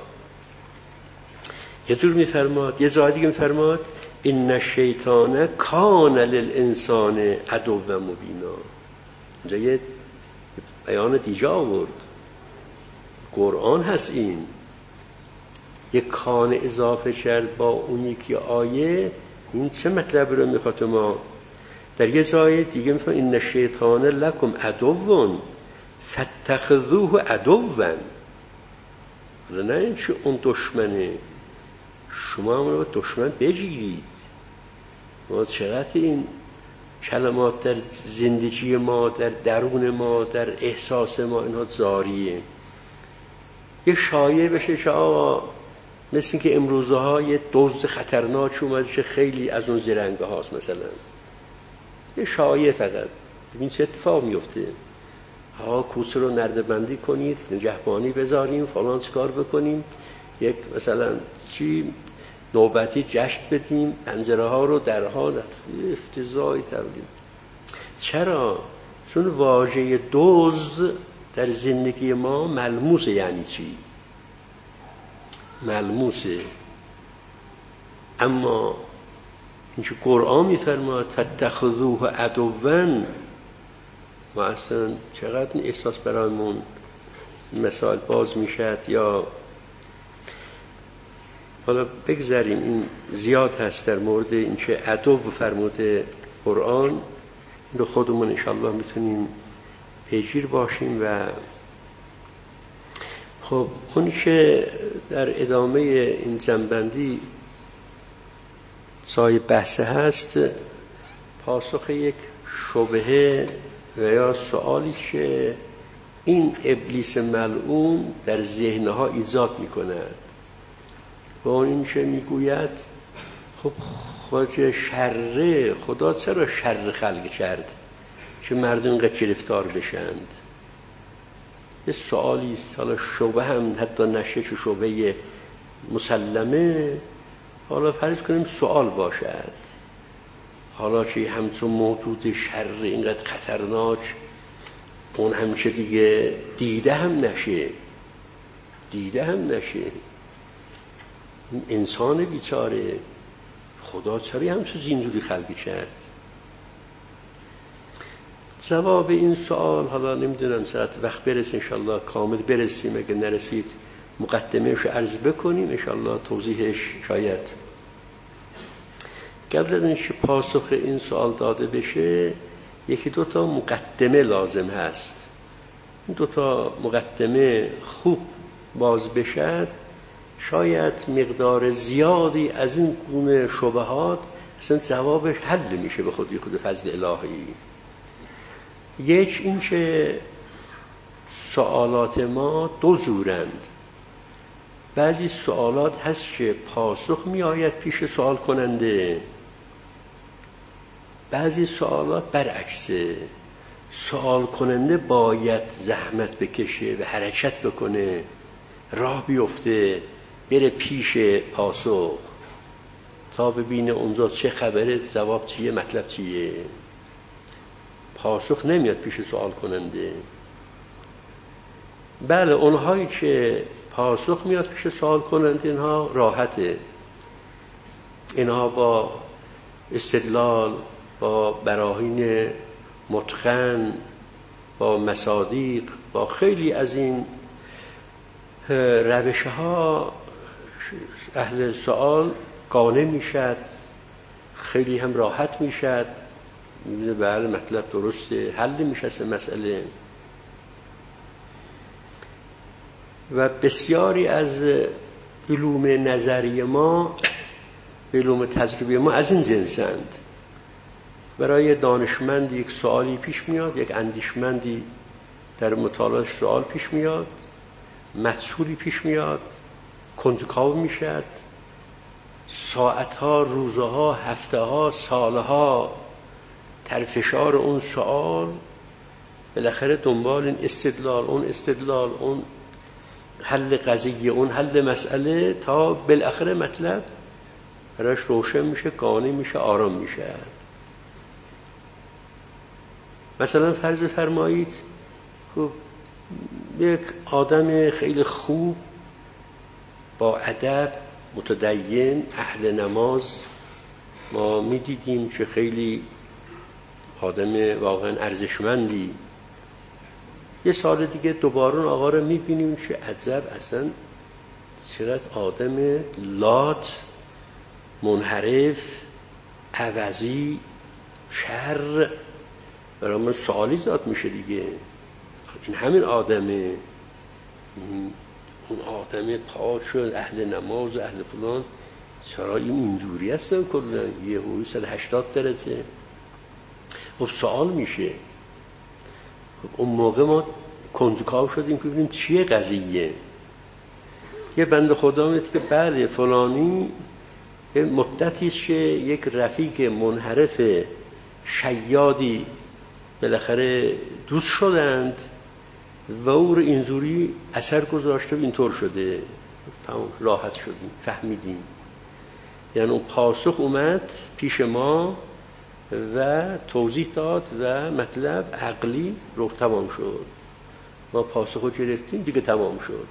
یه جور میفرماد، یه جا دیگه میفرماد این شیطان کان للانسان عدو مبینا. اینجا یه بیان دیگه آورد. قرآن هست این یه کان اضافه کرد با اون یکی آیه. این چه مطلب رو میخواد ما؟ در یه جای دیگه میفرماد این شیطان لکم عدو فاتخذوه عدوا. نه این چه اون دشمنه، شما هم رو دشمن بگیرید. ما چقدر این کلمات در زندگی ما، در درون ما، در احساس ما اینها جاریه. یه شایعه بشه که آقا مثل این که امروزه ها یه دزد خطرناک اومده که خیلی از اون زرنگه هاست مثلا. یه شایعه فقط ببین چه اتفاق میفته. ها کوسه رو نردبندی کنید، نگهبانی بذاریم، فلان چیکار بکنیم، یک مثلا چی نوبتی جشن بدیم، پنجره ها رو درها افتضاحی تولید. چرا؟ چون واژه دزد در زندگی ما ملموسه. یعنی چی؟ ملموسه. اما این که قرآن میفرماد فاتخذوه عدوا، ما اصلا چقدر این احساس برامون مثال باز میشد. یا حالا بگذاریم، این زیاد هست در مورد این چه ادب فرموده قرآن، این رو خودمون انشاءالله میتونیم پیگیر باشیم. و خب اون که در ادامه این جنبندی سای بحث هست، پاسخ یک شبهه و یا سوالی که این ابلیس ملعون در ذهنها ایجاد میکند و اون این که میگوید خب خود شر خدا چرا شر خلق کرد که مردم اینقدر گرفتار بشند؟ یه سوالی است، حالا شبه هم حتی نشه که شبه مسلمه، حالا فرض کنیم سوال باشد، حالا که همچون موجود شر اینقدر خطرناک اون همیشه دیگه دیده هم نشه دیده هم نشه این انسان بیچاره خدا چرا همچون زینجوری خلقی کرد؟ جواب این سوال حالا نمیدونم ساعت وقت برسه انشالله کامل برسیم، اگه نرسید مقدمهش عرض بکنیم انشالله توضیحش شاید. قبل از اینکه پاسخ این سوال داده بشه یکی دو تا مقدمه لازم هست. این دو تا مقدمه خوب باز بشد شاید مقدار زیادی از این گونه شبهات اصلا جوابش حل میشه به خودی خود فضل الهی. یک این که سوالات ما دو جورند، بعضی سوالات هست که پاسخ می آید پیش سوال کننده، بعضی سوالات برعکسه، سوال کننده باید زحمت بکشه و حرکت بکنه، راه بیفته بره پیش پاسخ تا ببینه اونجا چه خبره، جواب چیه، مطلب چیه. پاسخ نمیاد پیش سوال کننده. بله اونهایی که پاسخ میاد پیش سوال کننده اینها راحته، اینها با استدلال، با براهین متقن، با مصادیق، با خیلی از این روش ها اهل سوال قانع میشد، خیلی هم راحت میشد، میبینه بله مطلب درسته، حل میشه مسئله. و بسیاری از علوم نظری ما، علوم تجربی ما از این جنسند. برای دانشمند یک سوالی پیش میاد، یک اندیشمندی در مطالعه سوال پیش میاد، مسئولی پیش میاد، کنجکاو میشد، ساعتها، روزها، هفتهها، سالها تر فشار اون سوال، بالاخره دنبال این استدلال، اون استدلال، اون حل قضیه، اون حل مسئله، تا بالاخره مطلب براش روشن میشه، قانع میشه، آرام میشه. مثلا فرض فرمایید خب یک آدم خیلی خوب با ادب، متدین، اهل نماز، ما میدیدیم که خیلی آدم واقعا ارزشمندی، یه سال دیگه دوباره اون آقا رو میبینیم که عجب اصلا چقدر آدم لات، منحرف، عوضی، شر، برای من سوالی زاد میشه دیگه. این همین آدمه، اون آدم پاک شد، اهل نماز، اهل فلان، چرا این اینجوری هستن کلن؟ یه هوی صد هشتاد درجه. خب سوال میشه. خب اون موقع ما کنجکاو شدیم که ببینیم چیه قضیه. یه بند خدا میگه که بله فلانی مدتی است که یک رفیق منحرف شیادی بالاخره دوست شدند و او رو اینجوری اثر گذاشته و اینطور شده. تمام راحت شدیم، فهمیدیم. یعنی اون پاسخ اومد پیش ما و توضیح داد و مطلب عقلی رو تمام شد. ما پاسخ رو گرفتیم دیگه تمام شد.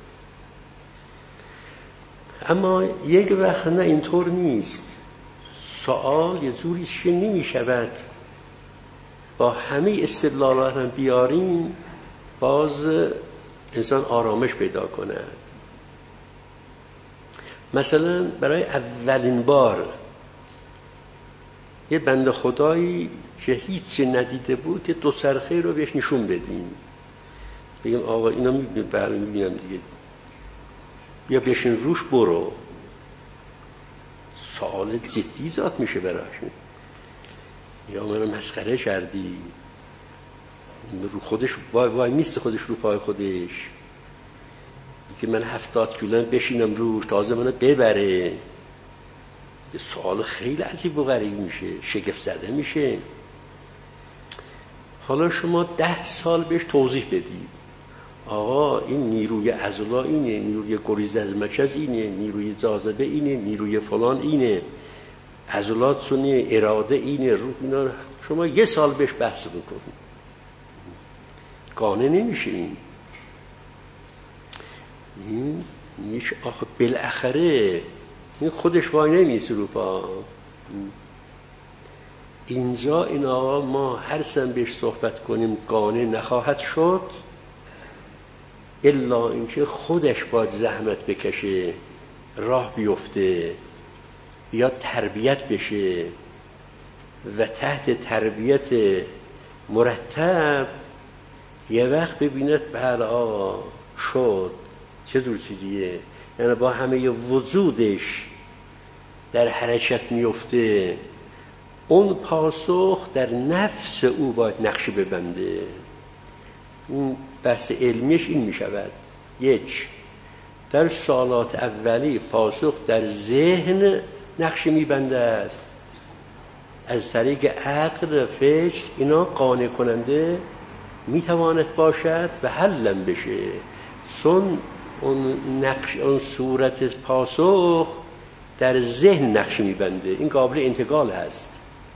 اما یک وقت نه اینطور نیست. سوال یه جوری که نمی شود با همه استدلالات هم بیاریم باز انسان آرامش پیدا کنه. مثلا برای اولین بار یه بنده خدایی که هیچی ندیده بود یه دوچرخه رو بهش نشون بدیم، بگیم آقا اینا میبینم برای میبینم دیگه، یا بشین روش برو. سوال جدی ذات میشه براش، یا منو مسخره کردی؟ رو خودش وای وای میسته خودش رو پای خودش که من هفتاد کیلو بشینم روش تازه منو ببره. یه سوال خیلی عجیب و غریب میشه، شگفت زده میشه. حالا شما ده سال بهش توضیح بدید آقا این نیروی عضلا اینه، نیروی گریز از مرکز اینه، نیروی جاذبه اینه، نیروی فلان اینه، عضلات سنی، اراده اینه، روح اینا. شما یه سال بهش بحث بکنید، قانع نمیشه. این این میشه آخه بالاخره این خودش وای نمیسه رو پا. اینجا این آقا ما هر سن بهش صحبت کنیم قانع نخواهد شد الا اینکه خودش باید زحمت بکشه، راه بیفته، یا تربیت بشه و تحت تربیت مرتب یه وقت ببیند بله آقا شد چه جور چیزیه، یعنی با همه وجودش در حرکت میفته. اون پاسخ در نفس او باید نقش ببنده. اون بحث علمیش این میشود. یک، در سالات اولی پاسخ در ذهن نقش میبندد، از طریق عقل فکر اینا قانع کننده میتواند باشد و حلم بشه، چون اون نقش اون صورت پاسخ در ذهن نقش میبنده. این قابل انتقال هست.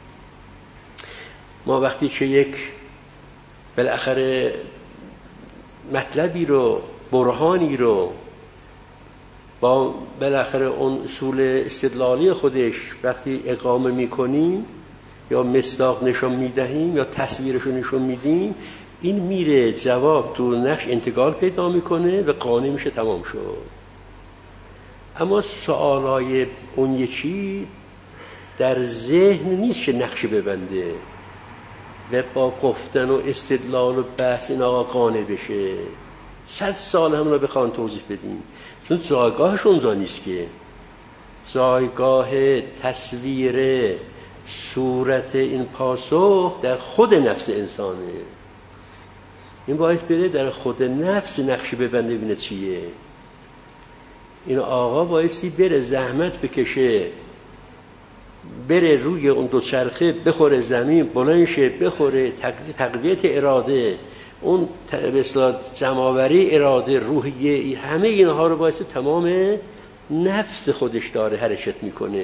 ما وقتی که یک بالاخره مطلبی رو، برهانی رو با بالاخره اون اصول استدلالی خودش وقتی اقامه میکنیم یا مصداق نشون میدهیم یا تصویرش رو نشون میدیم، این میره جواب تو نقش انتقال پیدا میکنه و قانع میشه، تمام شد. اما سوالای اون یکی در ذهن نیست که نقش ببنده و با گفتن و استدلال و بحث این آقا قانع بشه. صد سال هم رو بخوان توضیح بدیم، چون جایگاهش اونجا نیست. که جایگاه تصویر صورت این پاسخ در خود نفس انسانه. این باید بره در خود نفس نقش ببنده ببینه چیه. این آقا بایستی بره زحمت بکشه، بره روی اون دوچرخه بخوره زمین، بلند شه بخوره، تقویت اراده، اون به اصطلاح جمع‌آوری اراده، روحیه، همه اینها رو بایستی تمام نفس خودش داره حرکت میکنه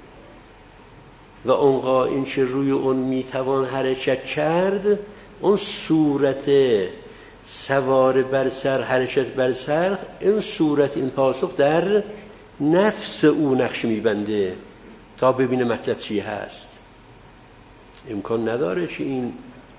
و اونقا این که روی اون میتوان حرکت کرد، اون صورت سوار بر سر، حرکت بر سر، این صورت این پاسخ در نفس او نقش میبنده تا ببینه مطلب چی هست. امکان نداره که این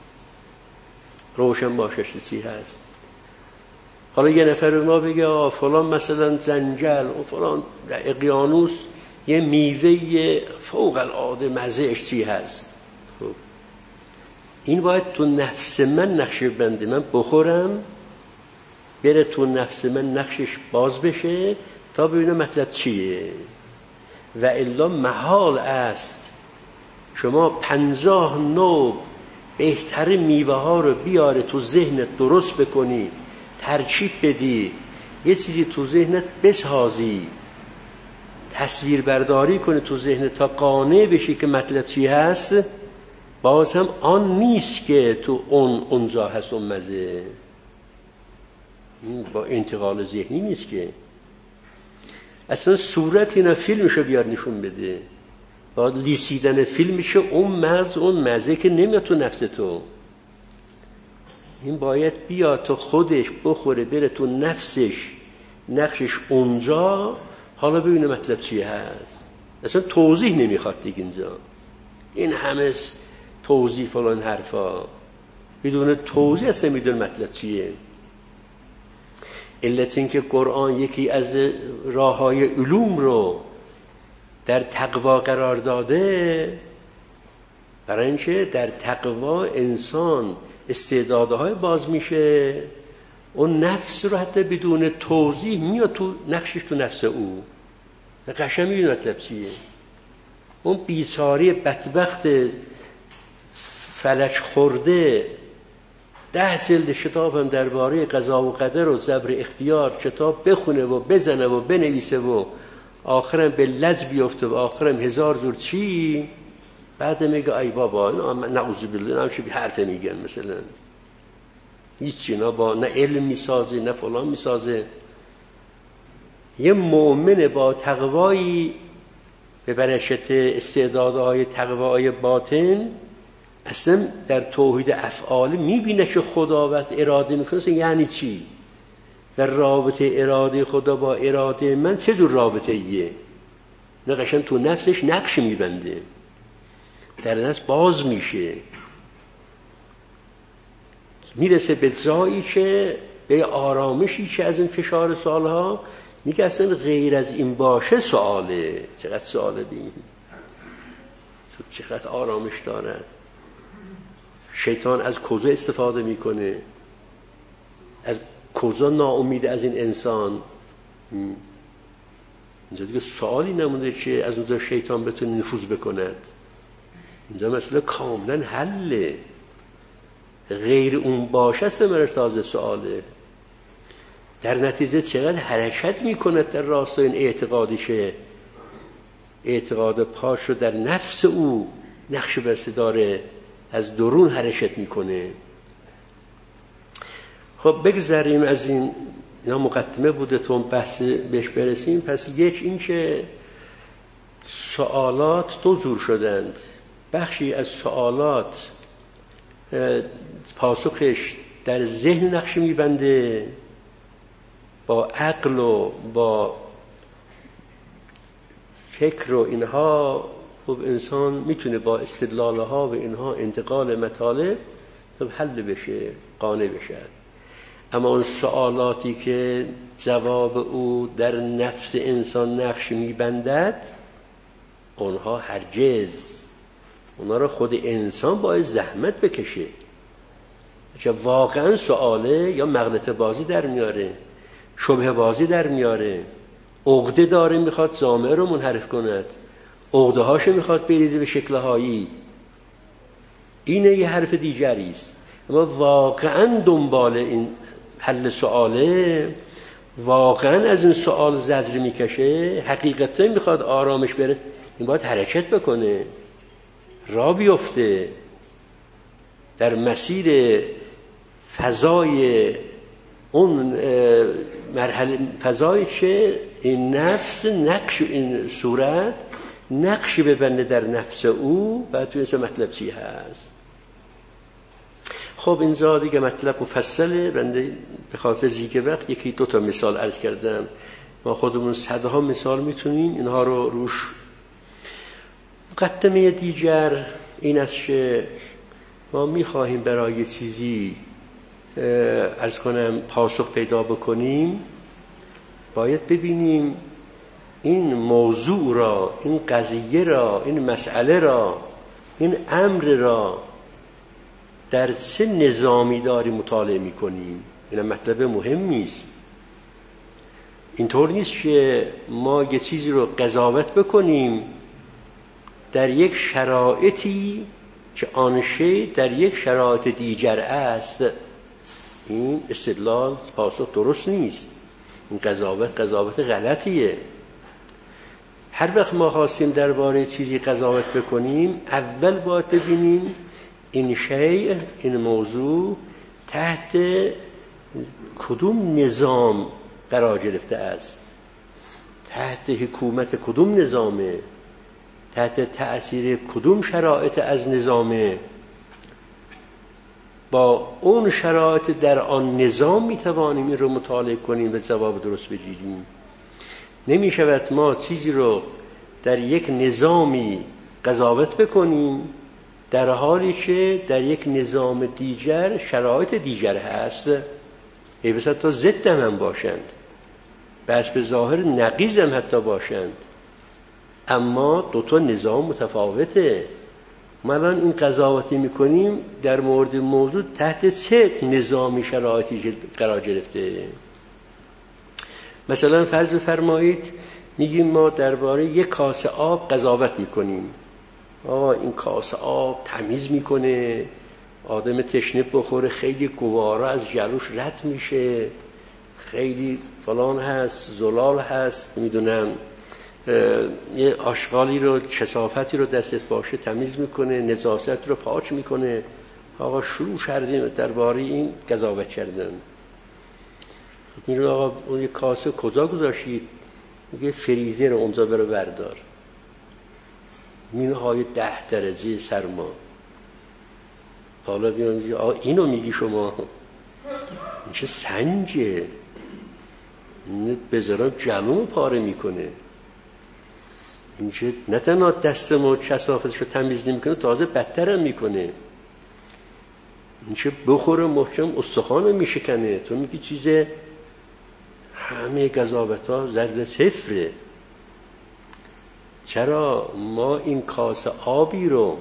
روشن باشه چی هست. حالا یه نفر به ما بگه آه فلان مثلا زنجل و فلان اقیانوس یه میوه فوق العاده مزهش چی هست. خب این باید تو نفس من نقش بنده، من بخورم بره تو نفس من نقشش باز بشه تا ببینه مطلب چیه. و الا محال است شما پنجاه نوع بهتر میوه ها رو بیاره تو ذهنت درست بکنی، ترکیب بدی، یه چیزی تو ذهنت بسازی، تصویر برداری کنی تو ذهنت تا قانع بشی که مطلب چی هست، باز هم آن نیست که تو اون اونجا هست اون مزه. این با انتقال ذهنی نیست که اصلا صورت اینا فیلمشو بیاد نشون بده. با لیسیدن فیلمشو اون مزه اون مزه که نمیاد تو نفس تو، این باید بیاد تو خودش بخوره بره تو نفسش نقشش اونجا، حالا ببینه مطلب چی هست. اصلا توضیح نمیخواد دیگه اینجا، این همه توضیح فلان حرفا بدون توضیح اصلا میدون مطلب چیه. علت این که قرآن یکی از راههای علوم رو در تقوا قرار داده، برای اینکه در تقوا انسان استعدادهای باز میشه، اون نفس رو حتی بدون توضیح میاد تو نقشش تو نفس او. قشنگ میدونه مطلب چیه. اون بیچاره بدبخت فلج خورده ده جلد کتاب هم درباره قضا و قدر و جبر اختیار کتاب بخونه و بزنه و بنویسه و آخرم به لج بیفته و آخرم هزار جور چی، بعد میگه ای بابا نعوذ بالله نمیشه بی حرف میگن مثلا هیچ اینا با نه علم میسازه نه فلان میسازه. یه مؤمن با تقوایی به برکت استعدادهای تقوای باطن اصلا در توحید افعال میبینه که خداوند اراده میکنه. یعنی چی؟ در رابطه اراده خدا با اراده من چه جور رابطه ایه؟ نه قشنگ تو نفسش نقش میبنده، در نفس باز میشه، میرسه به جایی که به آرامشی که از این فشار سالها میگه اصلا غیر از این باشه سواله. چقدر سواله دیم، چقدر آرامش دارد. شیطان از کجا استفاده میکنه؟ از کجا ناامید از این انسان؟ اینجا دیگه سوالی نمونده که از اونجا شیطان بتونه نفوذ بکند. اینجا مسئله کاملا حله. غیر اون باشه است مرتاز سواله. در نتیجه چقدر حرکت میکند در راستای این اعتقادیشه. اعتقاد پاش رو در نفس او نقش بسته داره، از درون حرکت میکنه. خب بگذاریم از این، اینا مقدمه بوده تا بحث بهش برسیم. پس یک این که سوالات دو جور شدند. بخشی از سوالات پاسخش در ذهن نقش میبنده، با عقل و با فکر و اینها خب انسان میتونه با استدلالها و اینها انتقال مطالب خب حل بشه، قانع بشه. اما اون سوالاتی که جواب او در نفس انسان نقش میبندد، اونها هرگز، اونها رو خود انسان باید زحمت بکشه که واقعا سواله یا مغلطه بازی در میاره، شبه بازی در میاره، عقده داره میخواد جامعه رو منحرف کند، عقده هاشو میخواد بریزه به شکلهایی. اینه یه حرف دیگری است. اما واقعا دنبال این حل سواله، واقعا از این سوال زجر میکشه، حقیقتا میخواد آرامش برسه، این باید حرکت بکنه، راه بیفته در مسیر فضای اون مرحله، فضایی که این نفس نقش، این صورت نقشی ببنده در نفس او. بعد توی این مطلب چی هست؟ خب اینجا دیگه مطلب مفصله. بنده به خاطر زیگ وقت یکی دو تا مثال عرض کردم، ما خودمون صدها مثال میتونیم اینها رو روش. مقدمه دیگر این است که ما میخواهیم برای چیزی عرض کنم پاسخ پیدا بکنیم، باید ببینیم این موضوع را، این قضیه را، این مسئله را، این امر را در چه نظامی داری مطالعه میکنیم. این مطلب مهمی است. اینطور نیست که ما یه چیزی رو قضاوت بکنیم در یک شرایطی که آن شی در یک شرایط دیگر است. این استدلال پاسخ درست نیست. این قضاوت قضاوت غلطیه. هر وقت ما خواستیم درباره چیزی قضاوت بکنیم، اول باید ببینیم این شیء، این موضوع تحت کدوم نظام قرار گرفته است، تحت حکومت کدوم نظامه، تحت تأثیر کدوم شرایط از نظامه. با اون شرایط در آن نظام میتوانیم این رو مطالعه کنیم و جواب درست بگیریم. نمی شود ما چیزی رو در یک نظامی قضاوت بکنیم در حالی که در یک نظام دیگر شرایط دیگر هست. ای بسا تا ضد هم باشند، بس به ظاهر نقیض هم حتی باشند، اما دوتا نظام متفاوته. ما الان این قضاوتی میکنیم در مورد موضوع تحت چه نظامی شرایطی قرار گرفته. مثلا فرض فرمایید میگیم ما درباره یک کاسه آب قضاوت میکنیم، آقا این کاسه آب تمیز میکنه، آدم تشنه بخوره خیلی گوارا از جلوش رد میشه، خیلی فلان هست، زلال هست، میدونم یه آشغالی رو، کثافتی رو دستت باشه تمیز میکنه، نجاست رو پاک میکنه. آقا شروع کردیم درباره این قضاوت کردن. میگه آقا اون یه کاسه کجا گذاشتید؟ میگه فریزر رو اونجا برو بردار، مینهای ده درجه سرما. حالا بیان میگه آقا اینو میگی شما؟ این چه سنجه، این بذارم جلوم پاره میکنه، این چه نه تنها دستم و کثافتش رو تمیز نمیکنه، تازه بدتر هم میکنه. این چه بخوره محکم استخوان میشکنه. تو میگی چیزه همه قضاوت ها ضرب صفره. چرا ما این کاسه آبی رو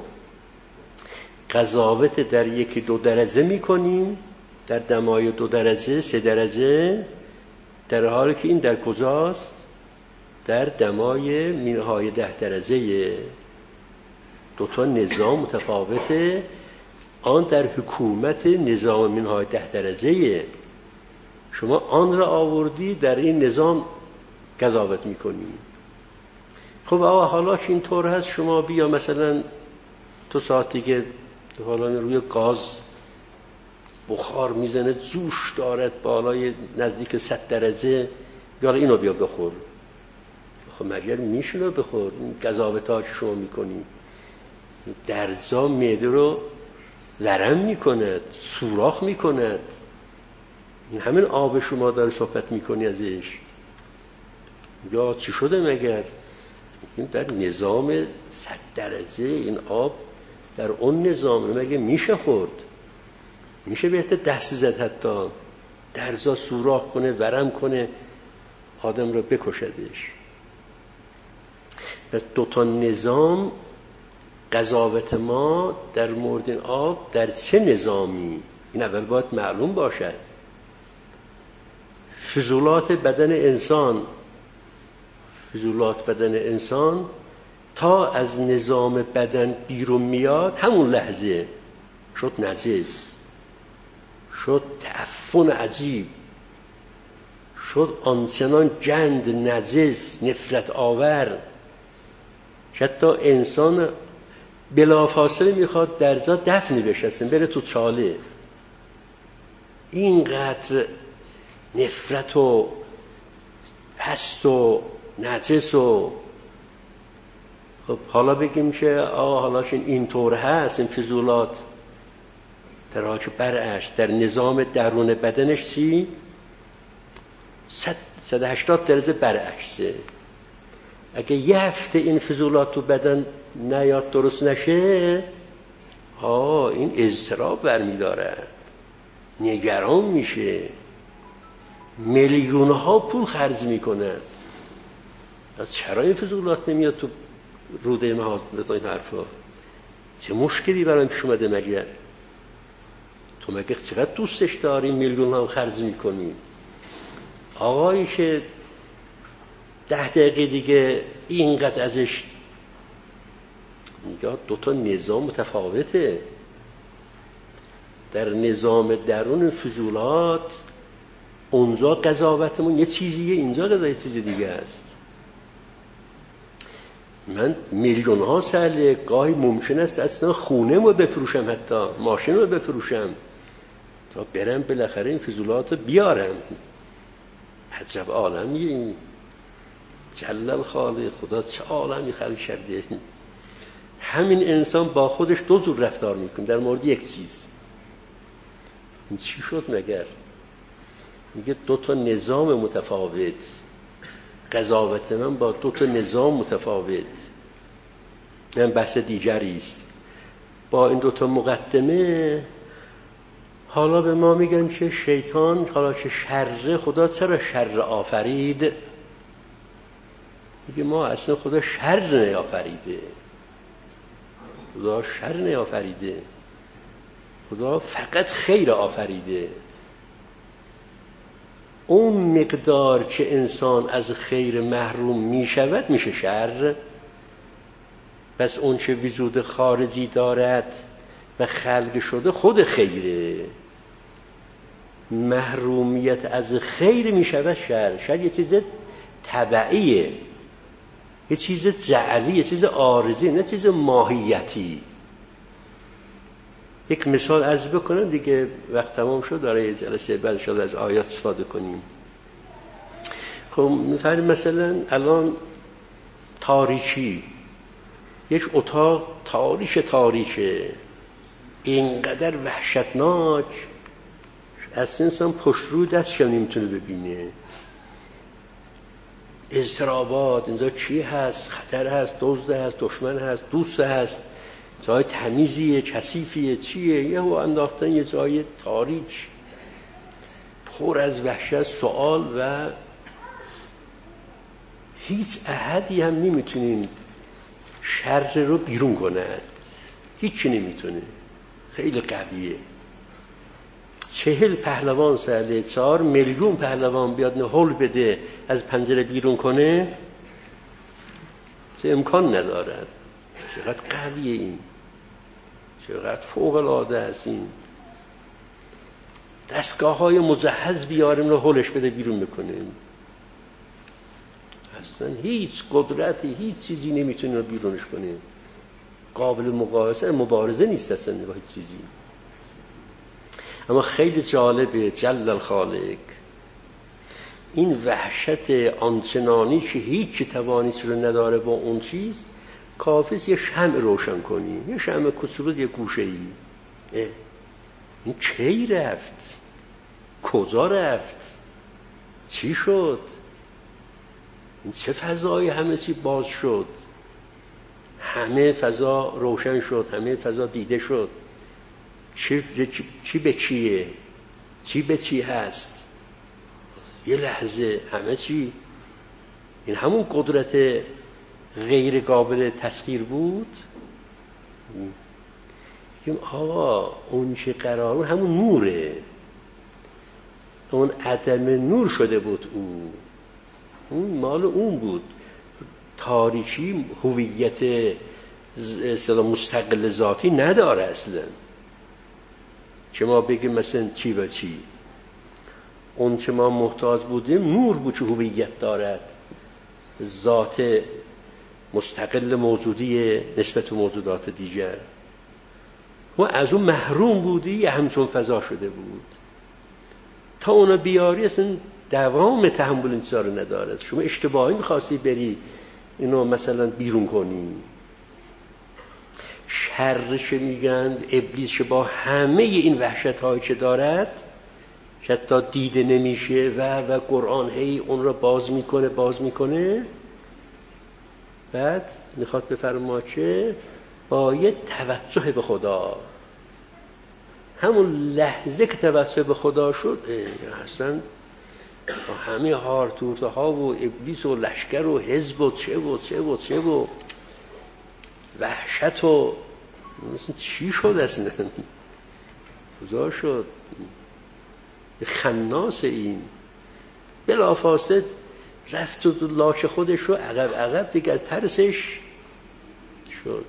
قضاوت در یکی دو درجه میکنیم، در دمای دو درجه سه درجه، در حالی که این در کجاست؟ در دمای مینهای ده درجه. دوتا نظام متفاوته. آن در حکومت نظام مینهای ده درجه، شما آن را آوردی در این نظام قضاوت میکنی. خب آقا حالا که اینطور هست، شما بیا مثلا تو ساعت دیگه حالا روی گاز بخار میزنه، جوش دارد بالای نزدیک صد درجه، بیا اینو بیا بخور. خب مگر میشونه بخور؟ این قضاوت ها که شما میکنی درجا معده رو ورم میکند، سوراخ میکند. این همین آب شما داره صحبت میکنی ازش، یا چی شده مگر؟ این در نظام صد درجه این آب در اون نظام مگه میشه خورد؟ میشه بهت دست زد حتی درجا سوراخ کنه، ورم کنه، آدم رو بکشدش. پس دوتا نظام قضاوت ما در مورد این آب در چه نظامی، این اول باید معلوم باشد. فضولات بدن انسان فضولات بدن انسان تا از نظام بدن بیرون میاد، همون لحظه شد نجس، شد تعفن عجیب، شد آنچنان جند نجس نفرت آور، حتی انسان بلافاصله میخواد درجا دفنی بشستن، بره تو چاله. اینقدر نفرت و پست و نجس. و خب حالا بگیم که آه حالا که اینطور هست، این فضولات در حال که برعکس در نظام درون بدنش سی صد و هشتاد درجه برعکسه. اگه یه هفته این فضولات تو بدن نیاد، درست نشه، آه این اضطراب برمیدارد، نگران میشه، میلیون ها پول خرج میکنه. از چرا این فضولات نمیاد تو روده محاضر این حرفا؟ چه مشکلی برام پیش اومده مگر؟ تو مگه چقدر دوستش داری میلیون ها خرج میکنی؟ آقایی که ده دقیقه دیگه اینقدر ازش میگه، دوتا نظام متفاوته. در نظام درون فضولات اونجا قضاوتمون یه چیزیه، اینجا قضاوت یه چیز دیگه است. من میلیون ها ساله گاهی ممکن است اصلا خونه رو بفروشم، حتی ماشین رو بفروشم تا برم بالاخره این فضولات رو بیارم. عجب عالمیه این، جلل خالق، خدا چه عالمی خلق کرده. همین انسان با خودش دو جور رفتار میکنه در مورد یک چیز. این چی شد مگر؟ میگه دو تا نظام متفاوت، قضاوت من با دو تا نظام متفاوت. این بحث دیگری است. با این دو تا مقدمه حالا به ما میگن که شیطان حالا که شر، خدا چرا شر آفرید؟ میگه ما اصلا خدا شر نیافریده، خدا شر نیافریده، خدا فقط خیر آفریده. اون مقدار که انسان از خیر محروم میشود میشه شر. پس اون چه وجود خارجی دارد و خلق شده خود خیره. محرومیت از خیر میشود شر. شر یه چیز تبعیه، یه چیز جعلی، یه چیز عارضی، نه چیز ماهیتی. یک مثال عرض بکنم دیگه، وقت تمام شد، داره جلسه بعد شد از آیات استفاده کنیم. خب مثلا الان تاریکی، یک اتاق تاریش تاریشه، اینقدر وحشتناک اصلا انسان پشت رو دستش نمیتونه ببینه. اضطرابات، اینجا چی هست؟ خطر هست، دزد هست، دشمن هست، دوست هست، جای تمیزیه، کثیفیه، چیه؟ یه هو انداختن یه جای تاریک پر از وحشت، سوال و هیچ احدی هم نمیتونین شر رو بیرون کند، هیچی نمیتونه. خیلی قویه. چهل پهلوان سرده، چهار میلیون پهلوان بیاد نهول بده از پنجره بیرون کنه، امکان ندارد. چقدر قویه این، چقدر فوق العاده است این. دستگاه های مجهز بیاریم نهولش بده بیرون میکنیم، اصلا هیچ قدرتی، هیچ چیزی نمیتونه بیرونش کنه. قابل مقایسه، مبارزه نیست اصلا با هیچ چیزی. اما خیلی جالبه جل الخالق این وحشت آنچنانی که هیچ توانیش رو نداره با اون چیز، کافیست یه شمع روشن کنی، یه شمع کوچولو یه گوشه‌ای، این کی رفت؟ کجا رفت؟ چی شد؟ این چه فضایی همه چی باز شد؟ همه فضا روشن شد، همه فضا دیده شد. چی, چی به چیه؟ چی به چی هست؟ یه لحظه همه چی. این همون قدرت غیر قابل تسخیر بود. میگم آقا اون چه قرار، همون نوره، اون عدم نور شده بود، او اون مال اون بود. تاریکی هویت اصلا مستقل ذاتی نداره اصلا. که ما بگیم مثلا چی و چی، اون که ما محتاج بودیم نور بود که هویت دارد، ذات مستقل موجودی نسبت به موجودات دیگر. و از اون محروم بودی، یه همچون فضا شده بود. تا اونا بیاری اصلا دوام تحمل انتظار ندارد. شما اشتباهی میخواستی بری اینو مثلا بیرون کنی. شرش میگن ابلیس که با همه این وحشت هایی که دارد، که حتی دیده نمیشه و و قرآن هی اون رو باز میکنه باز میکنه، بعد میخواد بفرما که با یه توجه به خدا، همون لحظه که توجه به خدا شد، اصلا همه هارتورته ها و ابلیس و لشکر و حزب و چه و چه و چه و وحشت و مثلا چی شد اصلا؟ کجا شد؟ خناس این بلافاصله رفت و لاش خودش رو عقب عقب دیگه از ترسش شد.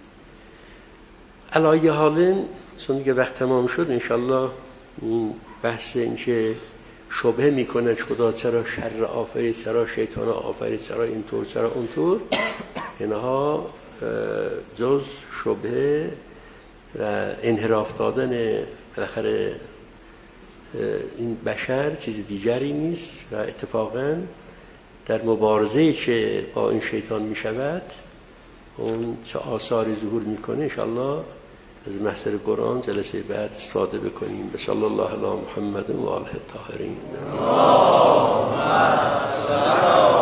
علایه حالن چون دیگه وقت تمام شد، انشالله این بحث این که شبهه میکنه خدا چرا شر آفرید، چرا شیطان آفرید، چرا اینطور چرا اونطور، اینها جز شبهه و انحراف دادن بالاخره این بشر چیز دیگری نیست. و اتفاقا در مبارزه که با این شیطان می شود، اون چه آثاری ظهور میکنه، انشاءالله از محضر قرآن جلسه بعد استفاده بکنیم. بسم الله علی محمد و آله الطاهرین.